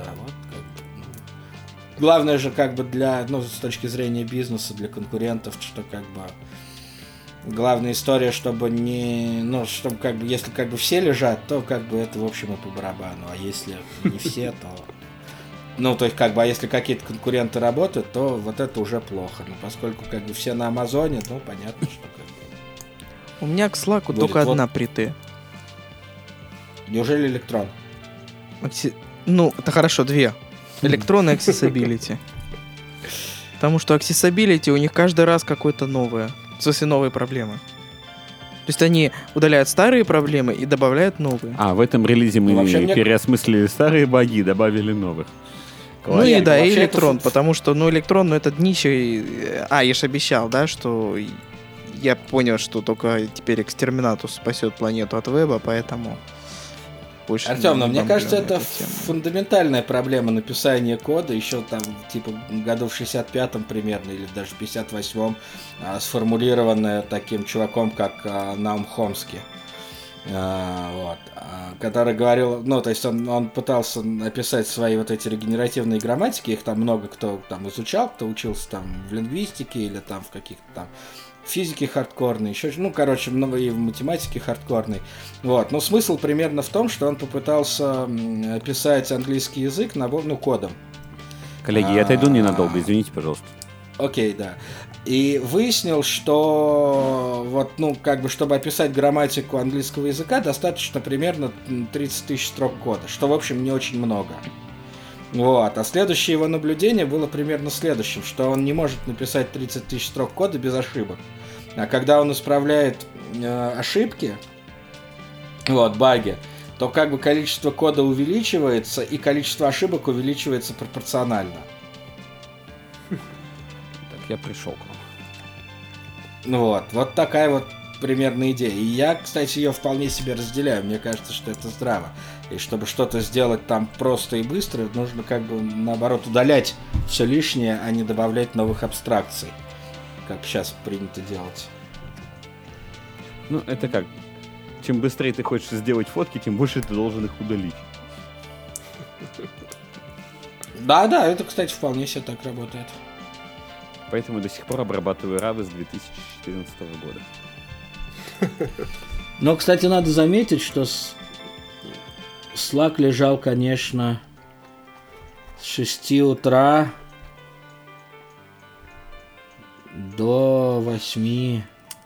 Главное же, для, с точки зрения бизнеса, для конкурентов, что главная история, чтобы чтобы если все лежат, то это, в общем, и по барабану. А если не все, то... то есть, а если какие-то конкуренты работают, то вот это уже плохо. Но поскольку, все на Амазоне, понятно, что У меня к Slack'у только одна прит. Неужели Электрон? Это хорошо, две. Электрон и Accessibility. Потому что Accessibility у них каждый раз какое-то новое. В смысле, новые проблемы. То есть они удаляют старые проблемы и добавляют новые. В этом релизе мы переосмыслили старые баги, добавили новых. И Электрон, потому что, Электрон, это днище. Я же обещал, да, что я понял, что только теперь Exterminatus спасет планету от веба, поэтому... Артем, мне кажется, это фундаментальная проблема написания кода, еще там, году в 65-м примерно, или даже в 58-м, сформулированная таким чуваком, как Наум Хомски, который говорил, то есть он пытался написать свои эти регенеративные грамматики, их там много кто там изучал, кто учился там в лингвистике или там в каких-то там физики хардкорной, еще, и в математике хардкорной. Но смысл примерно в том, что он попытался писать английский язык кодом. Коллеги, я отойду ненадолго, извините, пожалуйста. Окей, да. И выяснил, что чтобы описать грамматику английского языка, достаточно примерно 30 тысяч строк кода, что, в общем, не очень много. А следующее его наблюдение было примерно следующим, что он не может написать 30 тысяч строк кода без ошибок. А когда он исправляет ошибки, баги, то количество кода увеличивается, и количество ошибок увеличивается пропорционально. Так я пришел к вам. Вот такая примерно идея. И я, кстати, ее вполне себе разделяю. Мне кажется, что это здраво. И чтобы что-то сделать там просто и быстро, нужно как бы наоборот удалять все лишнее, а не добавлять новых абстракций, как сейчас принято делать. Ну, это как? Чем быстрее ты хочешь сделать фотки, тем больше ты должен их удалить. Да, это, кстати, вполне себе так работает. Поэтому я до сих пор обрабатываю равы с 2014 года. Но, кстати, надо заметить, что Slack лежал, конечно, с 6 утра до 8,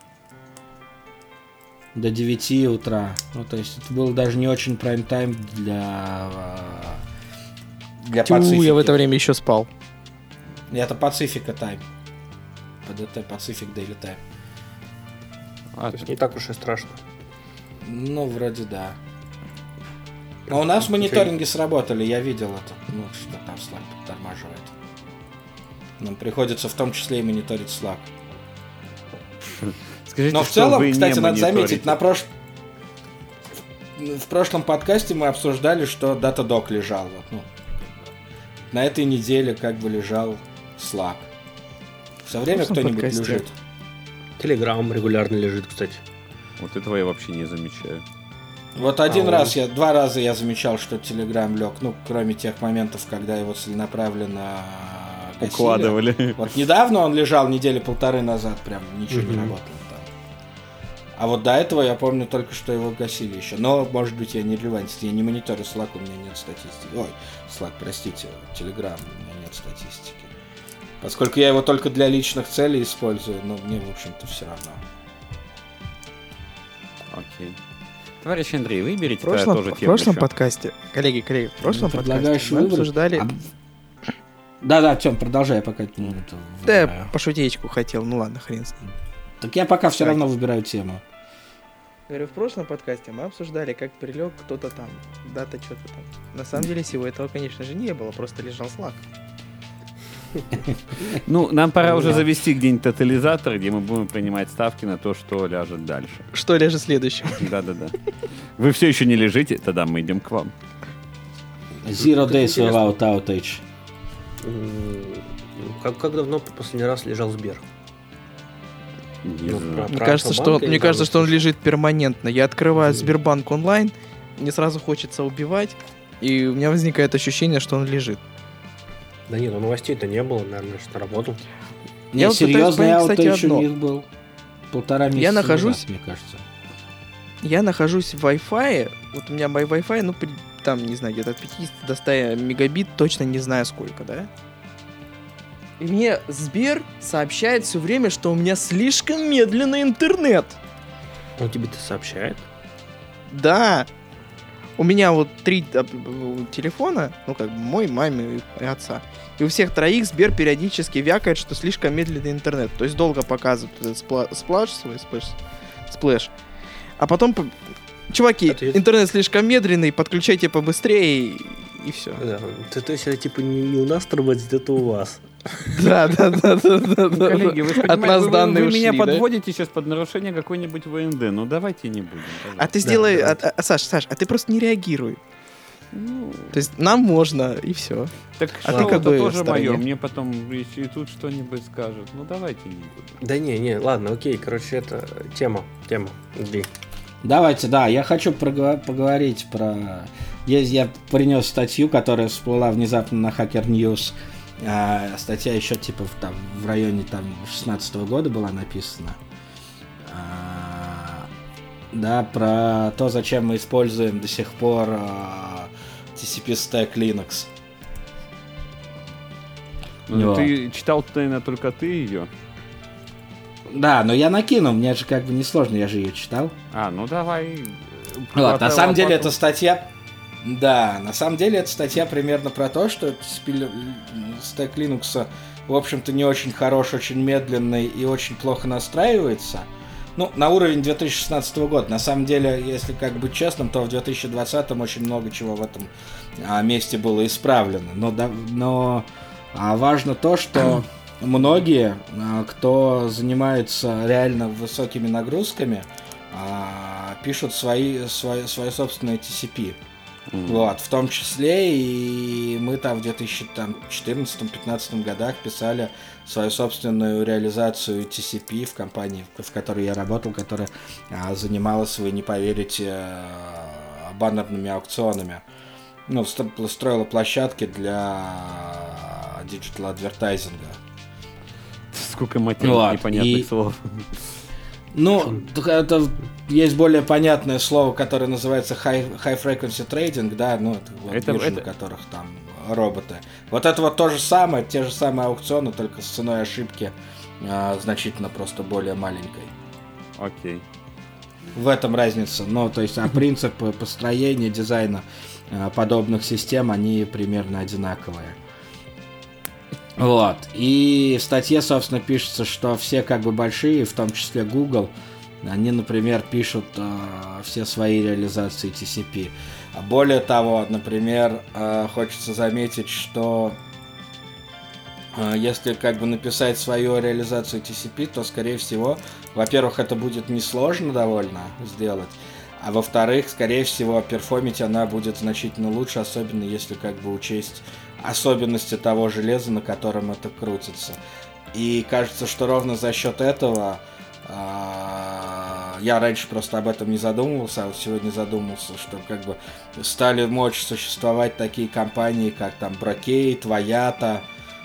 до 9 утра. Ну, то есть это был даже не очень прайм-тайм для Пацифики. Я в это время еще спал. Это Пацифика тайм. ПДТ Pacific Daily Time. То есть не так уж и страшно. Ну, вроде да. Но у нас мониторинги сработали, я видел это. Ну, что там Slack подтормаживает. Нам приходится в том числе и мониторить Slack. Скажите, но в целом, кстати, надо заметить, в прошлом подкасте мы обсуждали, что Datadog лежал. Вот, ну, на этой неделе как бы лежал Slack. Все время кто-нибудь лежит. Telegram регулярно лежит, кстати. Вот этого я вообще не замечаю. Вот два раза я замечал, что Telegram лег, ну, кроме тех моментов, когда его целенаправленно гасили. Укладывали. Вот недавно он лежал недели полторы назад, прям ничего не работало там. А вот до этого я помню только, что его гасили еще. Но, может быть, я не релевантен, я не мониторю Slack, у меня нет статистики. Ой, Slack, простите, Telegram, у меня нет статистики. Поскольку я его только для личных целей использую, но мне, в общем-то, все равно. Окей. Товарищ Андрей, выберите тоже тему. В прошлом подкасте, коллеги, в прошлом подкасте мы обсуждали... Да, Тём, продолжай, пока... Да, я по шутеечку хотел, ну ладно, хрен с ним. Так я пока все равно выбираю тему. Говорю, в прошлом подкасте мы обсуждали, как прилег кто-то там, дата что-то там. На самом деле всего этого, конечно же, не было, просто лежал Slack. Ну, нам пора уже завести где-нибудь тотализатор, где мы будем принимать ставки на то, что ляжет дальше. Что ляжет следующим. Да. Вы все еще не лежите, тогда мы идем к вам. Zero days without outage. Как давно последний раз лежал Сбер? Мне кажется, что он лежит перманентно. Я открываю Сбербанк онлайн, мне сразу хочется убивать, и у меня возникает ощущение, что он лежит. Да нет, новостей-то не было, наверное, что работал. Я серьезный аутейдж у них был. 1,5 месяца назад, мне кажется. Я нахожусь в Wi-Fi, вот у меня Wi-Fi, ну, там, не знаю, где-то от 50 до 100 мегабит, точно не знаю сколько, да? И мне Сбер сообщает все время, что у меня слишком медленный интернет. Он тебе-то сообщает? Да. У меня вот 3 телефона, ну как бы мой, маме и отца. И у всех троих Сбер периодически вякает, что слишком медленный интернет. То есть долго показывает этот сплэш. А потом, чуваки, интернет слишком медленный, подключайте побыстрее и все. Да. То есть это типа не у нас тормозит, это у вас. Да. Коллеги, вы от нас данные вы меня ушли, подводите сейчас под нарушение какой-нибудь ВНД. Ну давайте не будем. А ты сделай, Саш, а ты просто не реагируй. То есть нам можно, и все. Так а что ты как бы тоже мое, мне потом если тут что-нибудь скажут. Ну давайте не будем. Да не, ладно, окей, короче, это тема. Где? Давайте, да, я хочу поговорить про... Я принес статью, которая всплыла внезапно на Hacker News. Статья еще типа в районе 2016 года была написана. Да, про то, зачем мы используем до сих пор TCP Stack Linux. Ну, ты читал, наверное, только ты ее. Да, но я накинул, мне же как бы несложно, я же ее читал. Ну давай. Вот, на самом деле эта статья... Да, на самом деле эта статья примерно про то, что стек Linux, в общем-то, не очень хорош, очень медленный и очень плохо настраивается. Ну, на уровень 2016 года. На самом деле, если как быть честным, то в 2020 очень много чего в этом месте было исправлено. Но важно то, что многие, кто занимается реально высокими нагрузками, пишут свои собственные TCP. Вот, в том числе и мы там в 2014-2015 годах писали свою собственную реализацию TCP в компании, в которой я работал, которая занималась, вы не поверите, баннерными аукционами. Ну, строила площадки для диджитал адвертайзинга. Сколько материалов непонятных слов. Ну, это есть более понятное слово, которое называется high frequency trading, да, ну, это биржи, на которых там роботы. Вот это вот то же самое, те же самые аукционы, только с ценой ошибки значительно просто более маленькой. Окей. В этом разница. Ну, то есть, принципы построения, дизайна подобных систем, они примерно одинаковые. Вот. И в статье, собственно, пишется, что все как бы большие, в том числе Google, они, например, пишут все свои реализации TCP. Более того, например, хочется заметить, что если как бы написать свою реализацию TCP, то, скорее всего, во-первых, это будет несложно довольно сделать, а во-вторых, скорее всего, перформить она будет значительно лучше, особенно если как бы учесть особенности того железа, на котором это крутится. И кажется, что ровно за счет этого я раньше просто об этом не задумывался, а вот сегодня задумался, что как бы стали мочь существовать такие компании, как там Brocade, Vayata,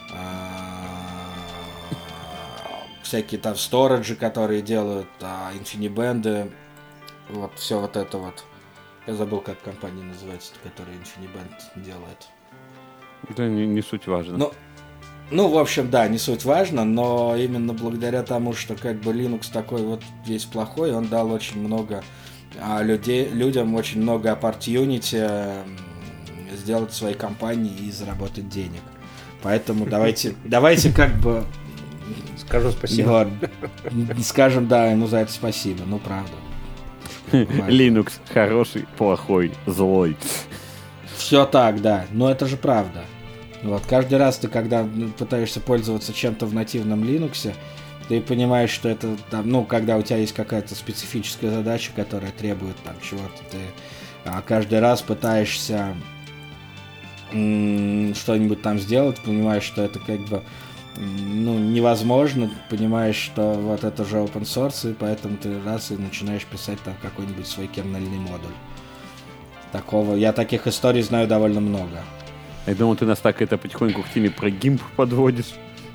всякие там сториджи, которые делают InfiniBand, вот все вот это вот. Я забыл, как компания называется, которая InfiniBand делает. Это не суть важно. Ну, в общем, да, не суть важно, но именно благодаря тому, что как бы Linux такой вот весь плохой, он дал очень много людям очень много opportunity сделать свои компании и заработать денег. Поэтому давайте как бы скажем спасибо. Скажем, да, ему за это спасибо, ну правда. Linux хороший, плохой, злой. Все так, да, но это же правда. Вот, каждый раз ты, когда пытаешься пользоваться чем-то в нативном Linux, ты понимаешь, что это там, ну, когда у тебя есть какая-то специфическая задача, которая требует там чего-то, ты каждый раз пытаешься что-нибудь там сделать, понимаешь, что это как бы невозможно, понимаешь, что вот это же open source, и поэтому ты раз и начинаешь писать там какой-нибудь свой кернельный модуль. Я таких историй знаю довольно много. Я думал, ты нас так это потихоньку к теме про GIMP подводишь.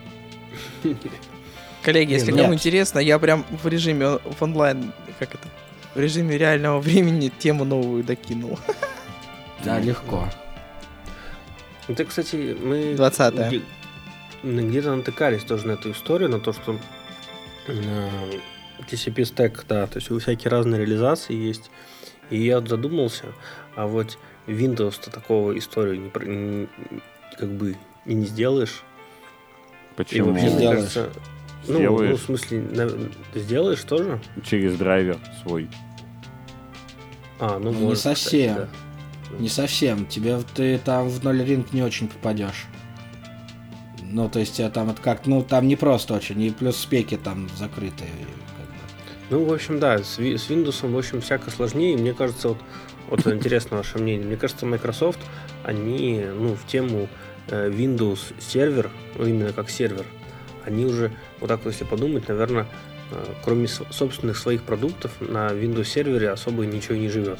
Коллеги, если кому интересно, я прям в режиме в онлайн, в режиме реального времени тему новую докинул. Да, легко. Это, кстати, мы 20-е. Где-то натыкались тоже на эту историю, на то, что TCP стек, да, то есть у всякие разные реализации есть. И я задумался, а вот Windows-то такого историю как бы и не сделаешь. Почему? И вообще, сделаешь? мне кажется, в смысле, сделаешь тоже? Через драйвер свой. Не может, совсем. кстати, да. Не совсем. Ты там в ноль-ринг не очень попадешь. Ну, то есть, там это как, там не просто очень, и плюс спеки там закрытые. Ну, в общем, да, с Windows, в общем, всяко сложнее. Мне кажется, вот интересно ваше мнение, мне кажется, Microsoft, они, в тему Windows сервер, именно как сервер, они уже, вот так вот если подумать, наверное, кроме собственных своих продуктов, на Windows сервере особо ничего не живет.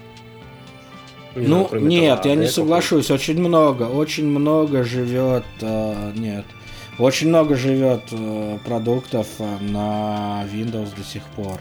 Нет, я не соглашусь. Очень много живет. Нет. Очень много живет продуктов на Windows до сих пор,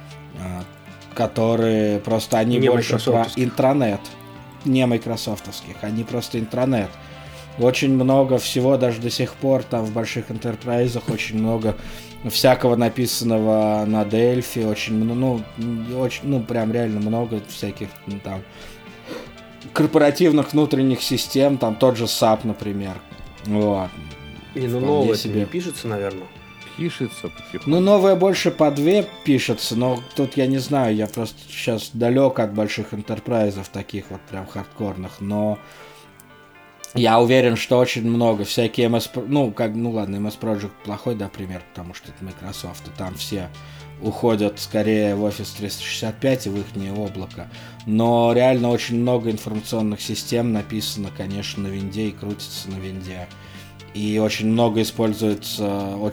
которые просто они не больше про интранет, не майкрософтовских, они просто интранет. Очень много всего, даже до сих пор там в больших энтерпрайзах очень много всякого написанного на Delphi, очень, прям реально много всяких там корпоративных внутренних систем, там тот же SAP, например. Вот. Новое себе не пишется, наверное. Пишется потихоньку. Новое больше по 2 пишется, но тут я не знаю, я просто сейчас далек от больших энтерпрайзов, таких вот прям хардкорных, но Я уверен, что очень много всякие MS... ладно, MS Project плохой, да, пример, потому что это Microsoft, и там все уходят скорее в Office 365 и в их облако. Но реально очень много информационных систем написано, конечно, на винде и крутится на винде. И очень много используется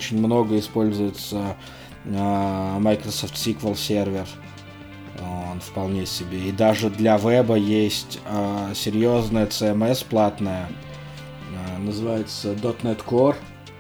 Microsoft SQL сервер. Он вполне себе. И даже для веба есть серьезная CMS платная. Называется .NET Core.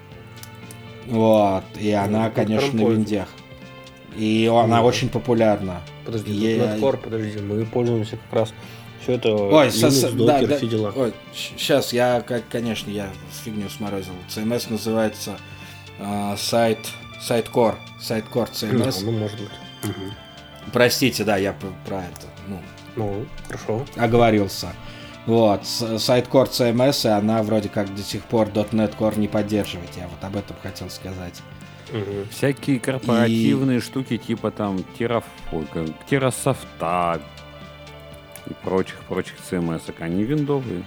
Вот. И она, конечно, на виндях. И она очень популярна. Подожди, .NET Core, подожди, мы пользуемся как раз все это. Ой, Docker, все дела. Ой, сейчас я фигню сморозил. CMS называется Sitecore CMS. Ну, может быть. Простите, да, я про это. Ну, хорошо. Оговорился. Вот, Sitecore CMS, и она вроде как до сих пор .NET Core не поддерживает. Я вот об этом хотел сказать. Всякие корпоративные штуки типа там Террасофта и прочих CMS-ок, они виндовые.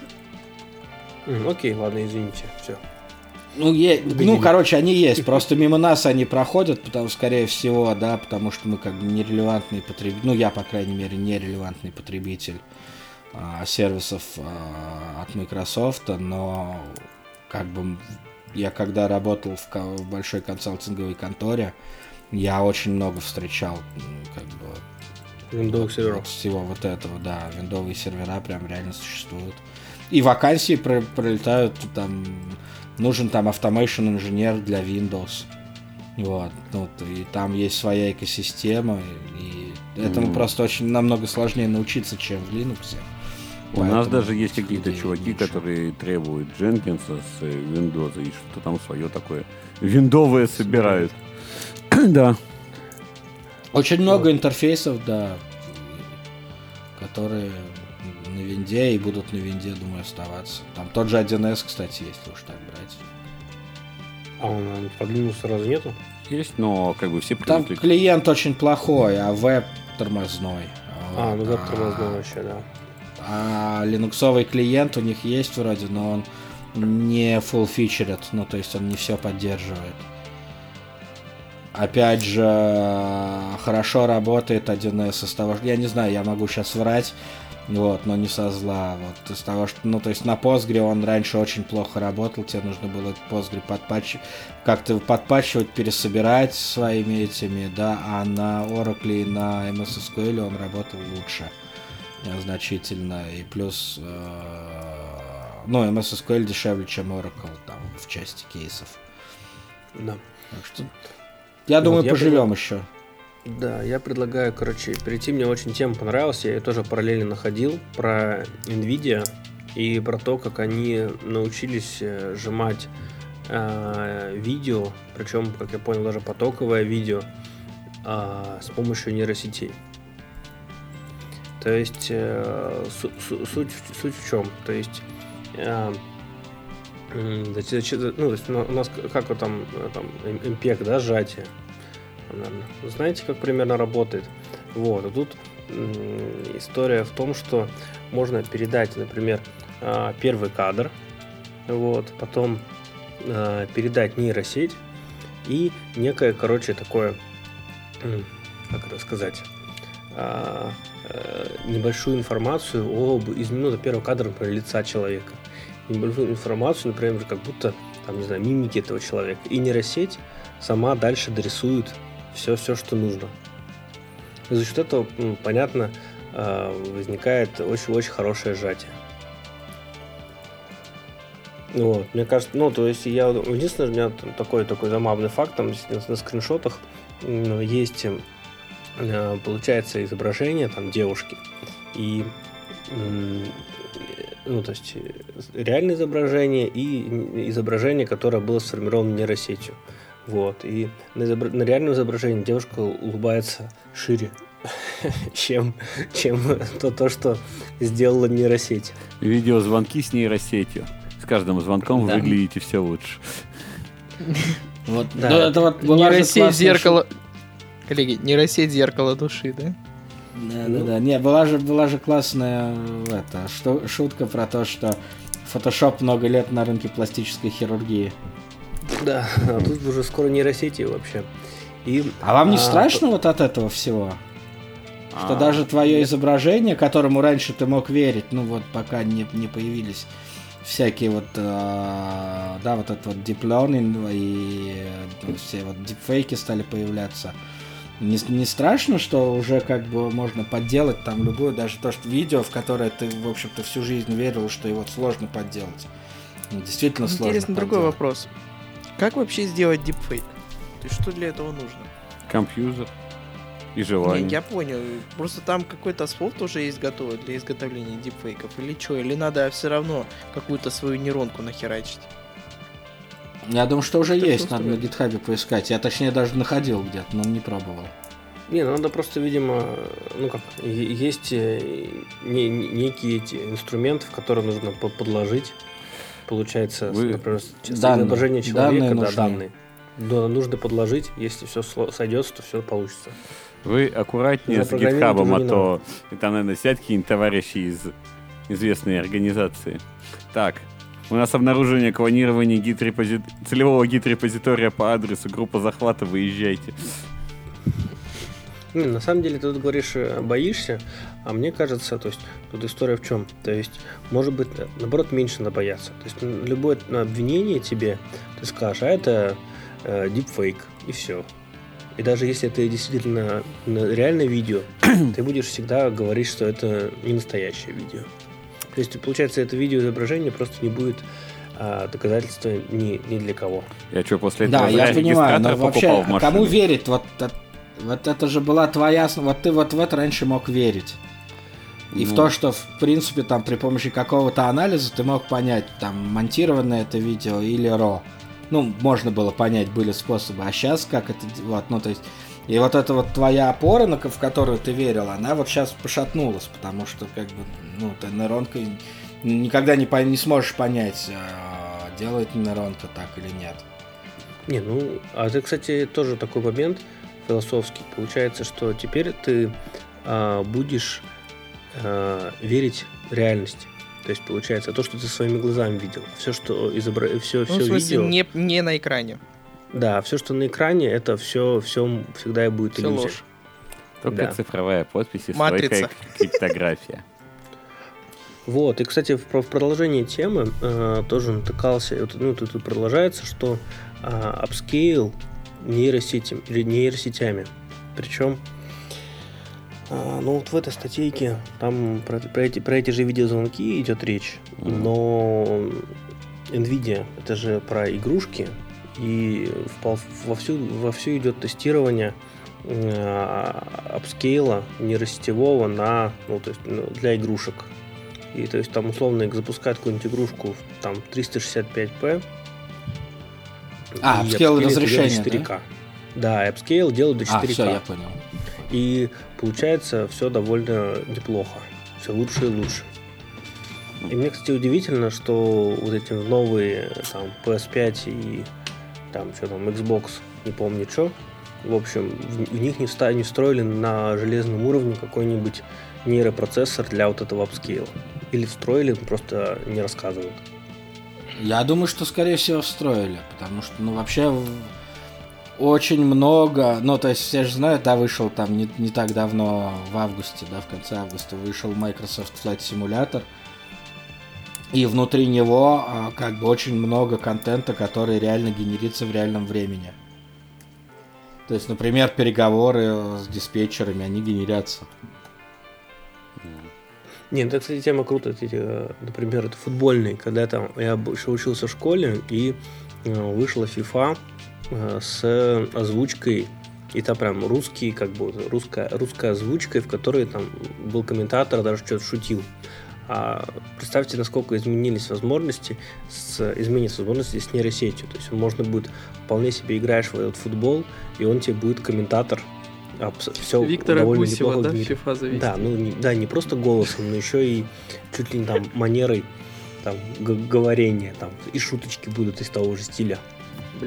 Окей, ладно, извините, все. Короче, они есть. Просто мимо нас они проходят, потому, скорее всего, да, потому что мы как бы нерелевантный потребитель. Ну, я, по крайней мере, нерелевантный потребитель сервисов от Microsoft, но как бы я когда работал в большой консалтинговой конторе, я очень много встречал как бы виндовых серверов. Всего вот этого, да, виндовые сервера прям реально существуют. И вакансии пролетают там. Нужен там automation инженер для Windows. Вот. И там есть своя экосистема. И этому просто очень намного сложнее научиться, чем в Linux. У нас даже есть какие-то чуваки, которые требуют Дженкинса с Windows и что-то там свое такое виндовое собирают. Да. Очень много интерфейсов, да, которые на винде и будут на винде, думаю, оставаться. Там тот же 1С, кстати, есть, уж так брать. А он под Linux сразу нету? Есть, но как бы все там привыкли. Клиент очень плохой, а веб тормозной. Веб тормозной вообще, да. А линуксовый клиент у них есть вроде, но он не full-featured, то есть он не все поддерживает. Опять же, хорошо работает 1С из того, что... Я не знаю, я могу сейчас врать, но не со зла. Вот, из того, что, то есть на Postgre он раньше очень плохо работал, тебе нужно было Postgre как-то подпатчивать, пересобирать своими этими, да, а на Oracle и на MS SQL он работал лучше значительно, и плюс MS SQL дешевле, чем Oracle там в части кейсов. Да. Так что я думаю, поживем еще. Да, я предлагаю, перейти. Мне очень тема понравилась, я ее тоже параллельно находил, про NVIDIA и про то, как они научились сжимать видео, причем, как я понял, даже потоковое видео с помощью нейросетей. То есть суть в чем? То есть у нас как вот там MPEG, да, сжатие. Наверное. Знаете, как примерно работает? Вот, а тут история в том, что можно передать, например, первый кадр, вот, потом передать нейросеть и некое, такое, как это сказать, небольшую информацию об изменении первого кадра, например, лица человека. Небольшую информацию, например, как будто, там, не знаю, мимики этого человека. И нейросеть сама дальше дорисует все, что нужно. И за счет этого, понятно, возникает очень-очень хорошее сжатие. Вот, мне кажется, то есть единственное, у меня такой забавный факт, там на скриншотах есть, получается, изображение там девушки. И то есть реальное изображение и изображение, которое было сформировано нейросетью. Вот. И на реальном изображении девушка улыбается шире, чем то, что сделала нейросеть. Видеозвонки с нейросетью. С каждым звонком вы выглядите все лучше. Вот, да. Это вот нейросеть зеркало. Коллеги, нейросеть зеркало души, да? Да. Не, была же классная шутка про то, что Photoshop много лет на рынке пластической хирургии. Да, а тут уже скоро нейросети вообще. А вам не страшно вот от этого всего? Что даже твое изображение, которому раньше ты мог верить, ну вот пока не появились всякие вот, да, вот этот вот deep learning и все вот дипфейки стали появляться. Не страшно, что уже как бы можно подделать там любую, даже то, что видео, в которое ты, в общем-то, всю жизнь верил, что его сложно подделать. Действительно сложно. Интересно, другой вопрос. Как вообще сделать дипфейк? То есть что для этого нужно? Компьютер и желание. Не, я понял. Просто там какой-то софт уже есть готовый для изготовления дипфейков. Или что? Или надо все равно какую-то свою нейронку нахерачить? Я думаю, что уже Это есть, всё надо на устроит. GitHub поискать. Я, точнее, даже находил где-то, но не пробовал. Не, надо просто, видимо, ну как, есть некие эти инструменты, в которые нужно подложить, получается, например, изображение человека, данные. Да, нужно подложить, если все сойдется, то все получится. Вы аккуратнее с GitHub, а то там, наверное, сидят какие-нибудь товарищи из известной организации. Так, у нас обнаружение клонирования целевого гид-репозитория по адресу, группа захвата, выезжайте. На самом деле, ты тут говоришь, боишься, а мне кажется, то есть, тут история в чем? То есть, может быть, наоборот, меньше надо бояться. То есть, любое обвинение тебе, ты скажешь, а это дипфейк, и все. И даже если это действительно реальное видео, ты будешь всегда говорить, что это не настоящее видео. То есть, получается, это видеоизображение просто не будет доказательства ни для кого. Я что, после этого я понимаю, но вообще, в машину? кому верить? Вот это же была твоя... Вот ты вот в это раньше мог верить. И в то, что, в принципе, там при помощи какого-то анализа ты мог понять, там, монтированное это видео или RAW. Ну, можно было понять, были способы. А сейчас как это... Вот, ну, то есть... И вот эта вот твоя опора, в которую ты верил, она вот сейчас пошатнулась, потому что, как бы, ну, ты нейронкой никогда не сможешь понять, делает нейронка так или нет. Не, ну, а это, кстати, тоже такой момент философский. Получается, что теперь ты будешь верить реальности. То есть, получается, то, что ты своими глазами видел, все, что все в смысле, видео... не на экране. Да, все, что на экране, это все всегда и будет Всё иллюзия. ложь. Только цифровая подпись и Матрица. стойкая криптография. Вот, и, кстати, в продолжении темы тоже натыкался, ну, тут продолжается, что апскейл нейросетями. Причем, ну, вот в этой статейке там про эти же видеозвонки идет речь, но NVIDIA, это же про игрушки, и вовсю идет тестирование апскейла нейросетевого для игрушек. И то есть там условно запускают какую-нибудь игрушку там 365p. апскейл разрешение, 4К. Да, апскейл делают до 4К. Все, я понял. И получается все довольно неплохо. Все лучше и лучше. И мне, кстати, удивительно, что вот эти новые там PS5 и там что там Xbox, не помню что, в общем, у них не встроили на железном уровне какой-нибудь нейропроцессор для вот этого апскейла. Или встроили, просто не рассказывают. Я думаю, что, скорее всего, встроили, потому что, ну, вообще очень много, ну, то есть все же знают, да, вышел там не так давно, в августе, да, в конце августа вышел Microsoft Flight Simulator, и внутри него как бы очень много контента, который реально генерится в реальном времени. То есть, например, переговоры с диспетчерами, они генерятся. Нет, это, кстати, тема крутая. Например, это футбольный, когда там я еще учился в школе, и вышла FIFA с озвучкой, и там прям русский, как бы русская озвучка, в которой там был комментатор, даже что-то шутил. А представьте, насколько изменились возможности с нейросетью. То есть можно будет вполне себе играешь в этот футбол, и он тебе будет комментатор. Все Виктора Гусева, да, в FIFA завести. Да, не просто голосом, но еще и чуть ли не там манерой там, говорения, там, и шуточки будут из того же стиля.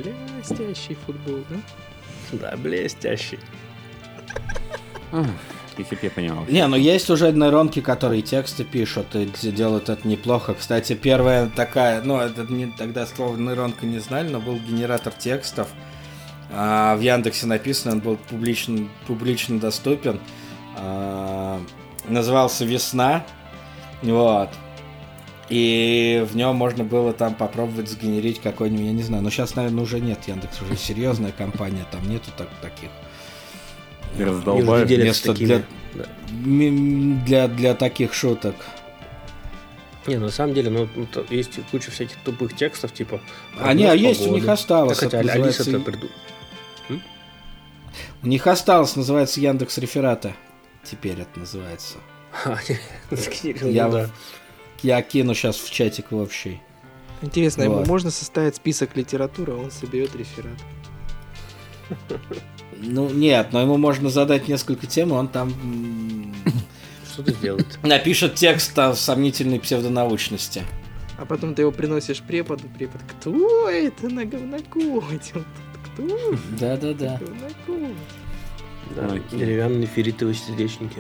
Блестящий футбол, да? Да, блестящий. Если бы я понимал. Не, ну есть уже нейронки, которые тексты пишут и делают это неплохо. Кстати, первая такая, ну, это тогда слово нейронка не знали, но был генератор текстов. В Яндексе написано, он был публично доступен. Назывался «Весна». Вот. И в нем можно было там попробовать сгенерить какой-нибудь, я не знаю, но сейчас, наверное, уже нет. Яндекс уже серьезная компания, там нету таких. Раздолбают. Место для таких шуток. Не, на самом деле, ну, есть куча всяких тупых текстов, типа... Есть, у них осталось. Хотя Алиса-то У них осталось, называется Яндекс Реферата. Теперь это называется. Я кину сейчас в чатик в общий. Интересно, ему можно составить список литературы, а он соберет реферат. Ну, нет, но ему можно задать несколько тем, и он там... Что-то сделает. Напишет текст о сомнительной псевдонаучности. А потом ты его приносишь преподу, препод, кто это наговнокодил? Кто? Да-да-да. Да, деревянные ферритовые сердечники.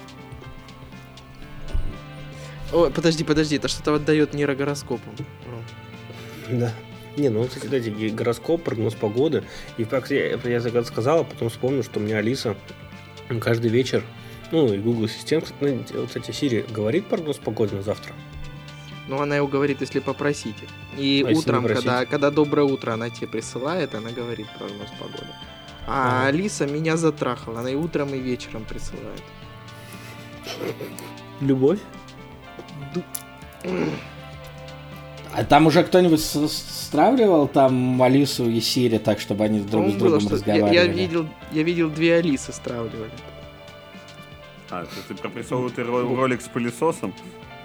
Ой, подожди, это что-то отдает нейрогороскопу. Да. Не, ну, кстати, эти гороскоп, прогноз погоды. И как я когда сказал, а потом вспомнил, что у меня Алиса каждый вечер, ну, и Google Ассистент, кстати, Siri говорит прогноз погоды на завтра. Ну, она его говорит, если попросите. И утром, когда доброе утро она тебе присылает, она говорит прогноз погоды. А Алиса меня затрахала, она и утром, и вечером присылает. Любовь? А там уже кто-нибудь стравливал там Алису и Сири так, чтобы они друг с другом разговаривали? Я видел две Алисы стравливали. А, ты пропрессовывал ролик с пылесосом?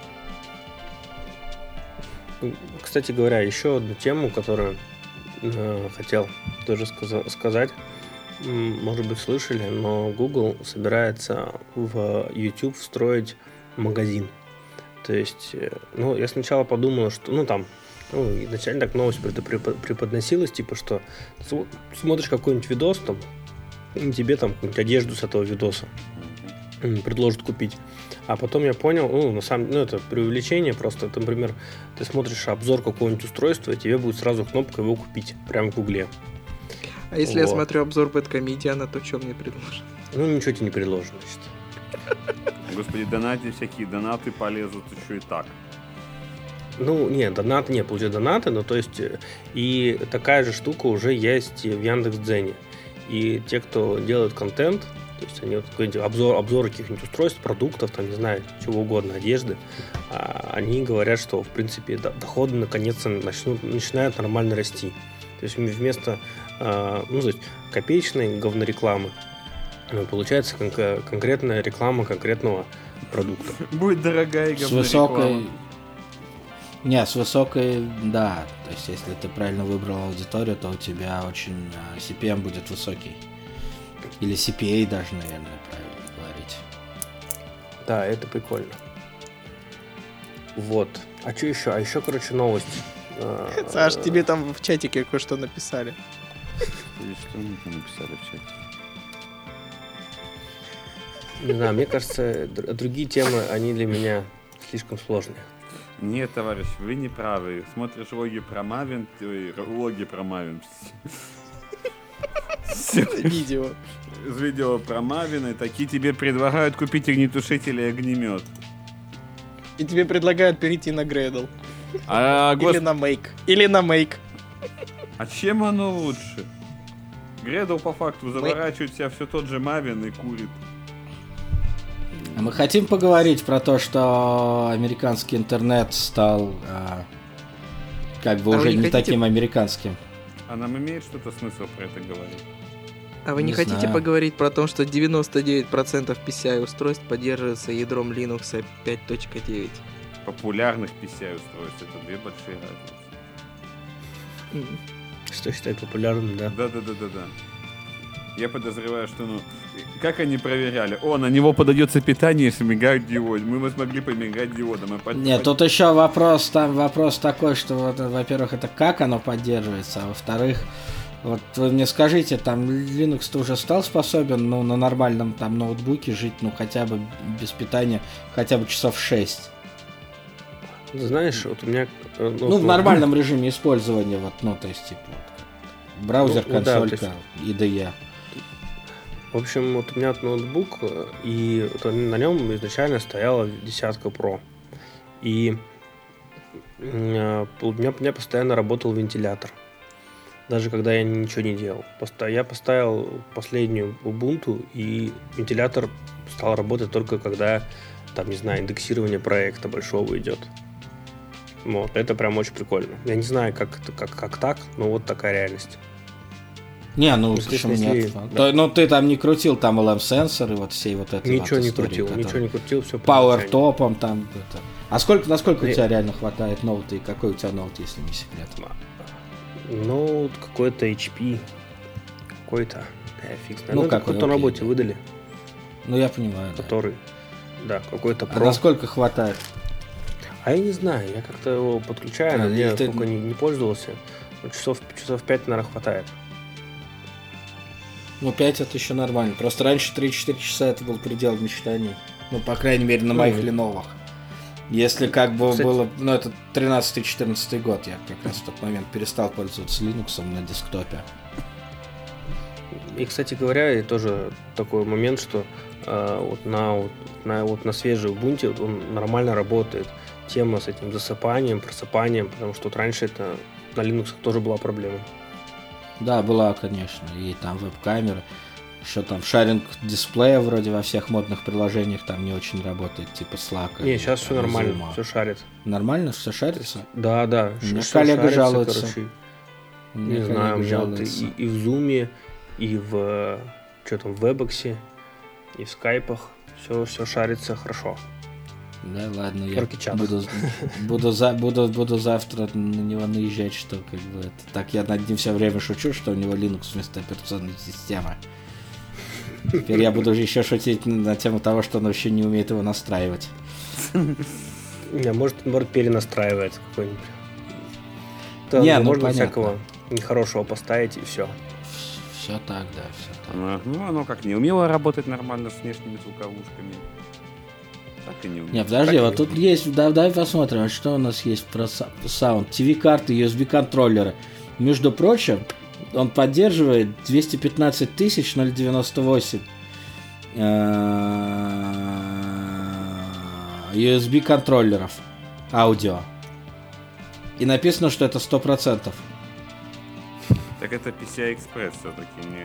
Кстати говоря, еще одну тему, которую хотел тоже сказать. Может быть, слышали, но Google собирается в YouTube встроить магазин. То есть, ну, я сначала подумал, что, изначально так новость преподносилась, типа, что смотришь какой-нибудь видос, там, и тебе там какую-нибудь одежду с этого видоса предложат купить. А потом я понял, на самом деле, это преувеличение, просто, например, ты смотришь обзор какого-нибудь устройства, и тебе будет сразу кнопка его купить, прямо в Гугле. А если я смотрю обзор Бэдкомедиана, то что мне предложат? Ну, ничего тебе не предложено, значит. Господи, всякие донаты полезут еще и так. Ну, нет, получают донаты, но то есть и такая же штука уже есть в Яндекс.Дзене. И те, кто делают контент, то есть они обзоры каких-нибудь устройств, продуктов, там, не знаю, чего угодно, одежды, они говорят, что, в принципе, доходы наконец-то начинают нормально расти. То есть вместо копеечной говнорекламы получается конкретная реклама конкретного продукта. Будет дорогая говнореклама. С высокой, да. То есть, если ты правильно выбрал аудиторию, то у тебя очень CPM будет высокий. Или CPA даже, наверное, правильно говорить. Да, это прикольно. Вот. А что еще? А еще, новость. Саш, тебе там в чатике кое-что написали. Что мне там написали в чате? Не знаю, мне кажется, другие темы, они для меня слишком сложные. Нет, товарищ, вы не правы. Смотришь логи про Мавин. Видео. С видео про Мавина, такие тебе предлагают купить огнетушитель и огнемет. И тебе предлагают перейти на Gradle. Или на Make. А чем оно лучше? Gradle по факту заворачивает себя все тот же Мавин и курит. Мы хотим поговорить про то, что американский интернет стал уже не таким американским. А нам имеет что-то смысл про это говорить? А вы не хотите поговорить про то, что 99% PCI устройств поддерживаются ядром Linux 5.9? Популярных PCI устройств — это две большие разницы. Что считать популярным, да? Да. Я подозреваю, что, как они проверяли? На него подается питание, если мигают диоды. Мы смогли помигать диодом. Нет, тут еще вопрос такой, что, во-первых, это как оно поддерживается, а во-вторых, Вот вы мне скажите, там Linux-то уже стал способен, на нормальном там ноутбуке жить, хотя бы без питания, хотя бы часов 6. Знаешь, вот у меня... в нормальном режиме использования, то есть, типа, браузер, консолька, IDE. В общем, вот у меня ноутбук, и на нем изначально стояла 10 Pro. И у меня постоянно работал вентилятор. Даже когда я ничего не делал. Я поставил последнюю Ubuntu, и вентилятор стал работать только когда, там, не знаю, индексирование проекта большого идет. Вот, это прям очень прикольно. Я не знаю, как так, но вот такая реальность. Не, почему нет? Да. Ты там не крутил там LM-сенсоры, вот всей вот этой ничего не крутил, все по PowerTop'ом там это. А насколько у тебя реально хватает ноута, и какой у тебя ноут, если не секрет? Ноут какой-то HP, какой-то, фиг знает. Какой-то на работе выдали. Я понимаю, который, какой-то Pro. А насколько хватает? А я не знаю, я как-то его подключаю, но я сколько не пользовался. Часов 5, наверное, хватает. 5 это еще нормально. Просто раньше 3-4 часа это был предел мечтаний. По крайней мере, на моих Lenovo'х. Если кстати, было... это 13-14 год. Я как раз в тот момент перестал пользоваться Linux на десктопе. И, кстати говоря, и тоже такой момент, что на свежей Ubuntu он нормально работает. Тема с этим засыпанием, просыпанием, потому что раньше это на Linux тоже была проблема. Да, была, конечно. И там веб-камера. Что там, шаринг дисплея вроде во всех модных приложениях там не очень работает, типа Slack. Не, сейчас все нормально, все шарит. Нормально, все шарится? Да. Мне коллега жалуется. Не знаю, и в Zoom, и в WebEx, и в Skype все шарится хорошо. Да, ладно, я буду завтра на него наезжать, что как бы это так я над ним все время шучу, что у него Linux вместо операционной системы. Теперь я буду еще шутить на тему того, что он вообще не умеет его настраивать. Может, перенастраивает какой-нибудь. Можно всякого нехорошего поставить, и все. Все так, да, все так. Оно как не умело работать нормально с внешними звуковушками. Так и не умеет. Не, подожди, вот тут есть, давай посмотрим, что у нас есть про саунд. TV-карты, USB-контроллеры. Между прочим, он поддерживает 215 098 USB-контроллеров аудио. И написано, что это 100%. Так это PCI-Express все-таки не...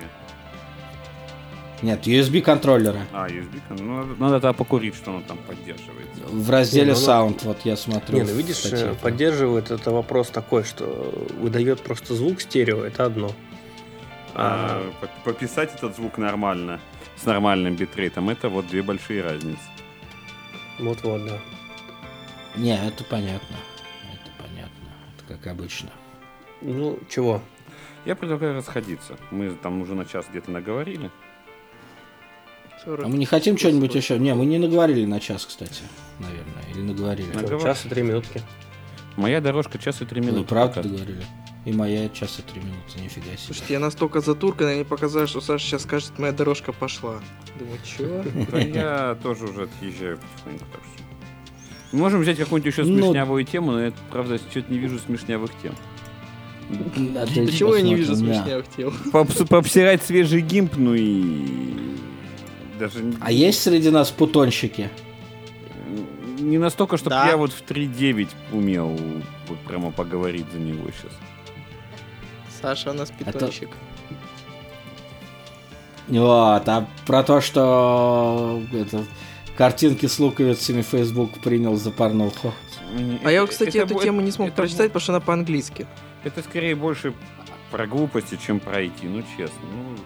Нет, USB-контроллеры. USB. Надо тогда покурить, что оно там поддерживается. В разделе Sound, вот я смотрю. Видишь, поддерживает, это вопрос такой, что выдает просто звук стерео, это одно. Пописать этот звук нормально, с нормальным битрейтом, это вот две большие разницы. Вот, да. Не, это понятно. Это как обычно. Чего? Я предлагаю расходиться. Мы там уже на час где-то наговорили. А мы не хотим что-нибудь еще? Не, мы не наговорили на час, кстати, наверное. Или наговорили? Час и 3 минутки. Моя дорожка час и 3 минуты. Правда договорили. И моя час и 3 минуты, нифига себе. Слушайте, я настолько затуркан, они показали, что Саша сейчас скажет, моя дорожка пошла. Думаю, чё? Да я тоже уже отъезжаю потихоньку, так что... Мы можем взять какую-нибудь еще смешнявую тему, но я, правда, что-то не вижу смешнявых тем. Почему я не вижу смешнявых тем? Пообсирать свежий гимп, и... Даже... А есть среди нас путонщики? Не настолько, чтобы я вот в 3.9 умел вот прямо поговорить за него сейчас. Саша у нас питонщик. Вот, а про то, что картинки с луковицами Facebook принял за порнуху. А я, кстати, эту тему не смог прочитать, потому что она по-английски. Это скорее больше про глупости, чем про IT, честно.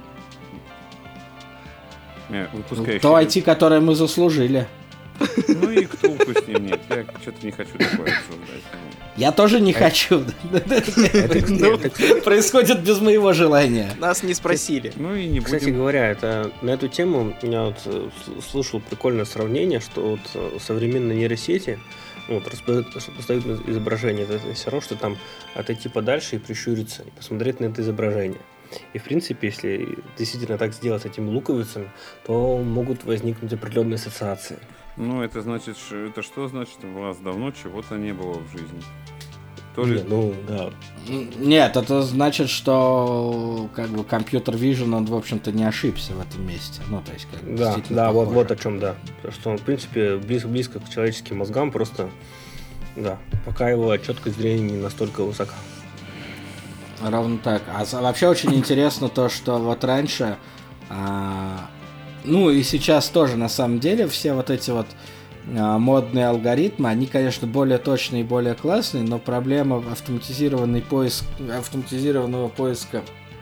То IT, которое мы заслужили. И кто с ним нет. Я что-то не хочу такое обсуждать. Я тоже не хочу. Происходит без моего желания. Нас не спросили. И не будем. Кстати говоря, на эту тему я вот слушал прикольное сравнение, что вот современные нейросети распознают изображение. Это все равно, что там отойти подальше и прищуриться, и посмотреть на это изображение. И, в принципе, если действительно так сделать с этими луковицами, то могут возникнуть определенные ассоциации. Ну, это значит, это что значит? У вас давно чего-то не было в жизни. Да. Нет, это значит, что как бы компьютер Vision, он, в общем-то, не ошибся в этом месте. Ну, то есть, как бы, Да, вот о чем, да. Что он, в принципе, близко к человеческим мозгам, просто, да, пока его четкость зрения не настолько высока. Ровно так. А вообще очень интересно то, что вот раньше, ну и сейчас тоже, на самом деле, все вот эти вот модные алгоритмы, они, конечно, более точные и более классные, но проблема автоматизированного поиска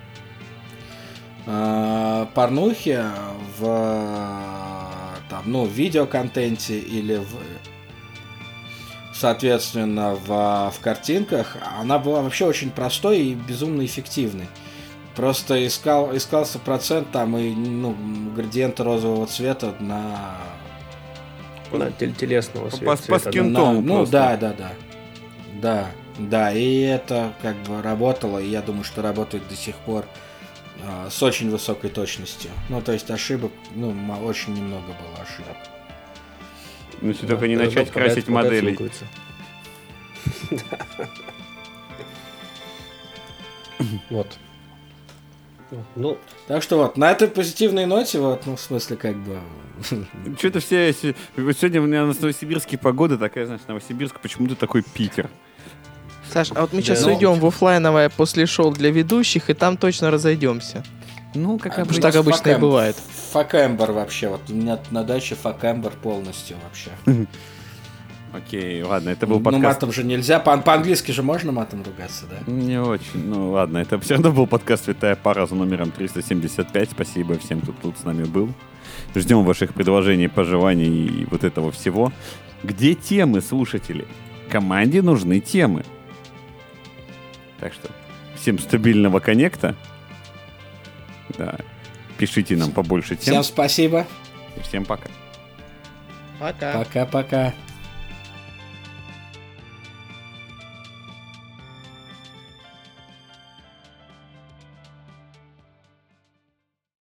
порнухи в видеоконтенте или соответственно в картинках, она была вообще очень простой и безумно эффективной. Просто искался процент там и градиента розового цвета на телесного цвета. По скинтону Да, и это как бы работало, и я думаю, что работает до сих пор с очень высокой точностью. Ну, то есть ошибок, очень немного было ошибок. Ну, если только не начать красить модели. Вот. Ну, так что вот, на этой позитивной ноте, вот, в смысле, как бы... Что-то все... Сегодня у меня на Новосибирске погода такая, знаешь, Новосибирск почему-то такой Питер. Саш, а вот мы сейчас уйдем в офлайновое после шоу для ведущих, и там точно разойдемся. Ну, как обычно. Так обычно и бывает. Факэмбер вообще, вот у меня на даче факэмбер полностью вообще. Окей, ладно, это был подкаст... Ну, матом же нельзя, по-английски же можно матом ругаться, да? Не очень, ну ладно, это все равно был подкаст «Витая пара» за номером 375. Спасибо всем, кто тут с нами был. Ждем ваших предложений, пожеланий и вот этого всего. Где темы, слушатели? Команде нужны темы. Так что всем стабильного коннекта. Да. Пишите нам побольше тем. Всем спасибо. И всем пока. Пока. Пока-пока.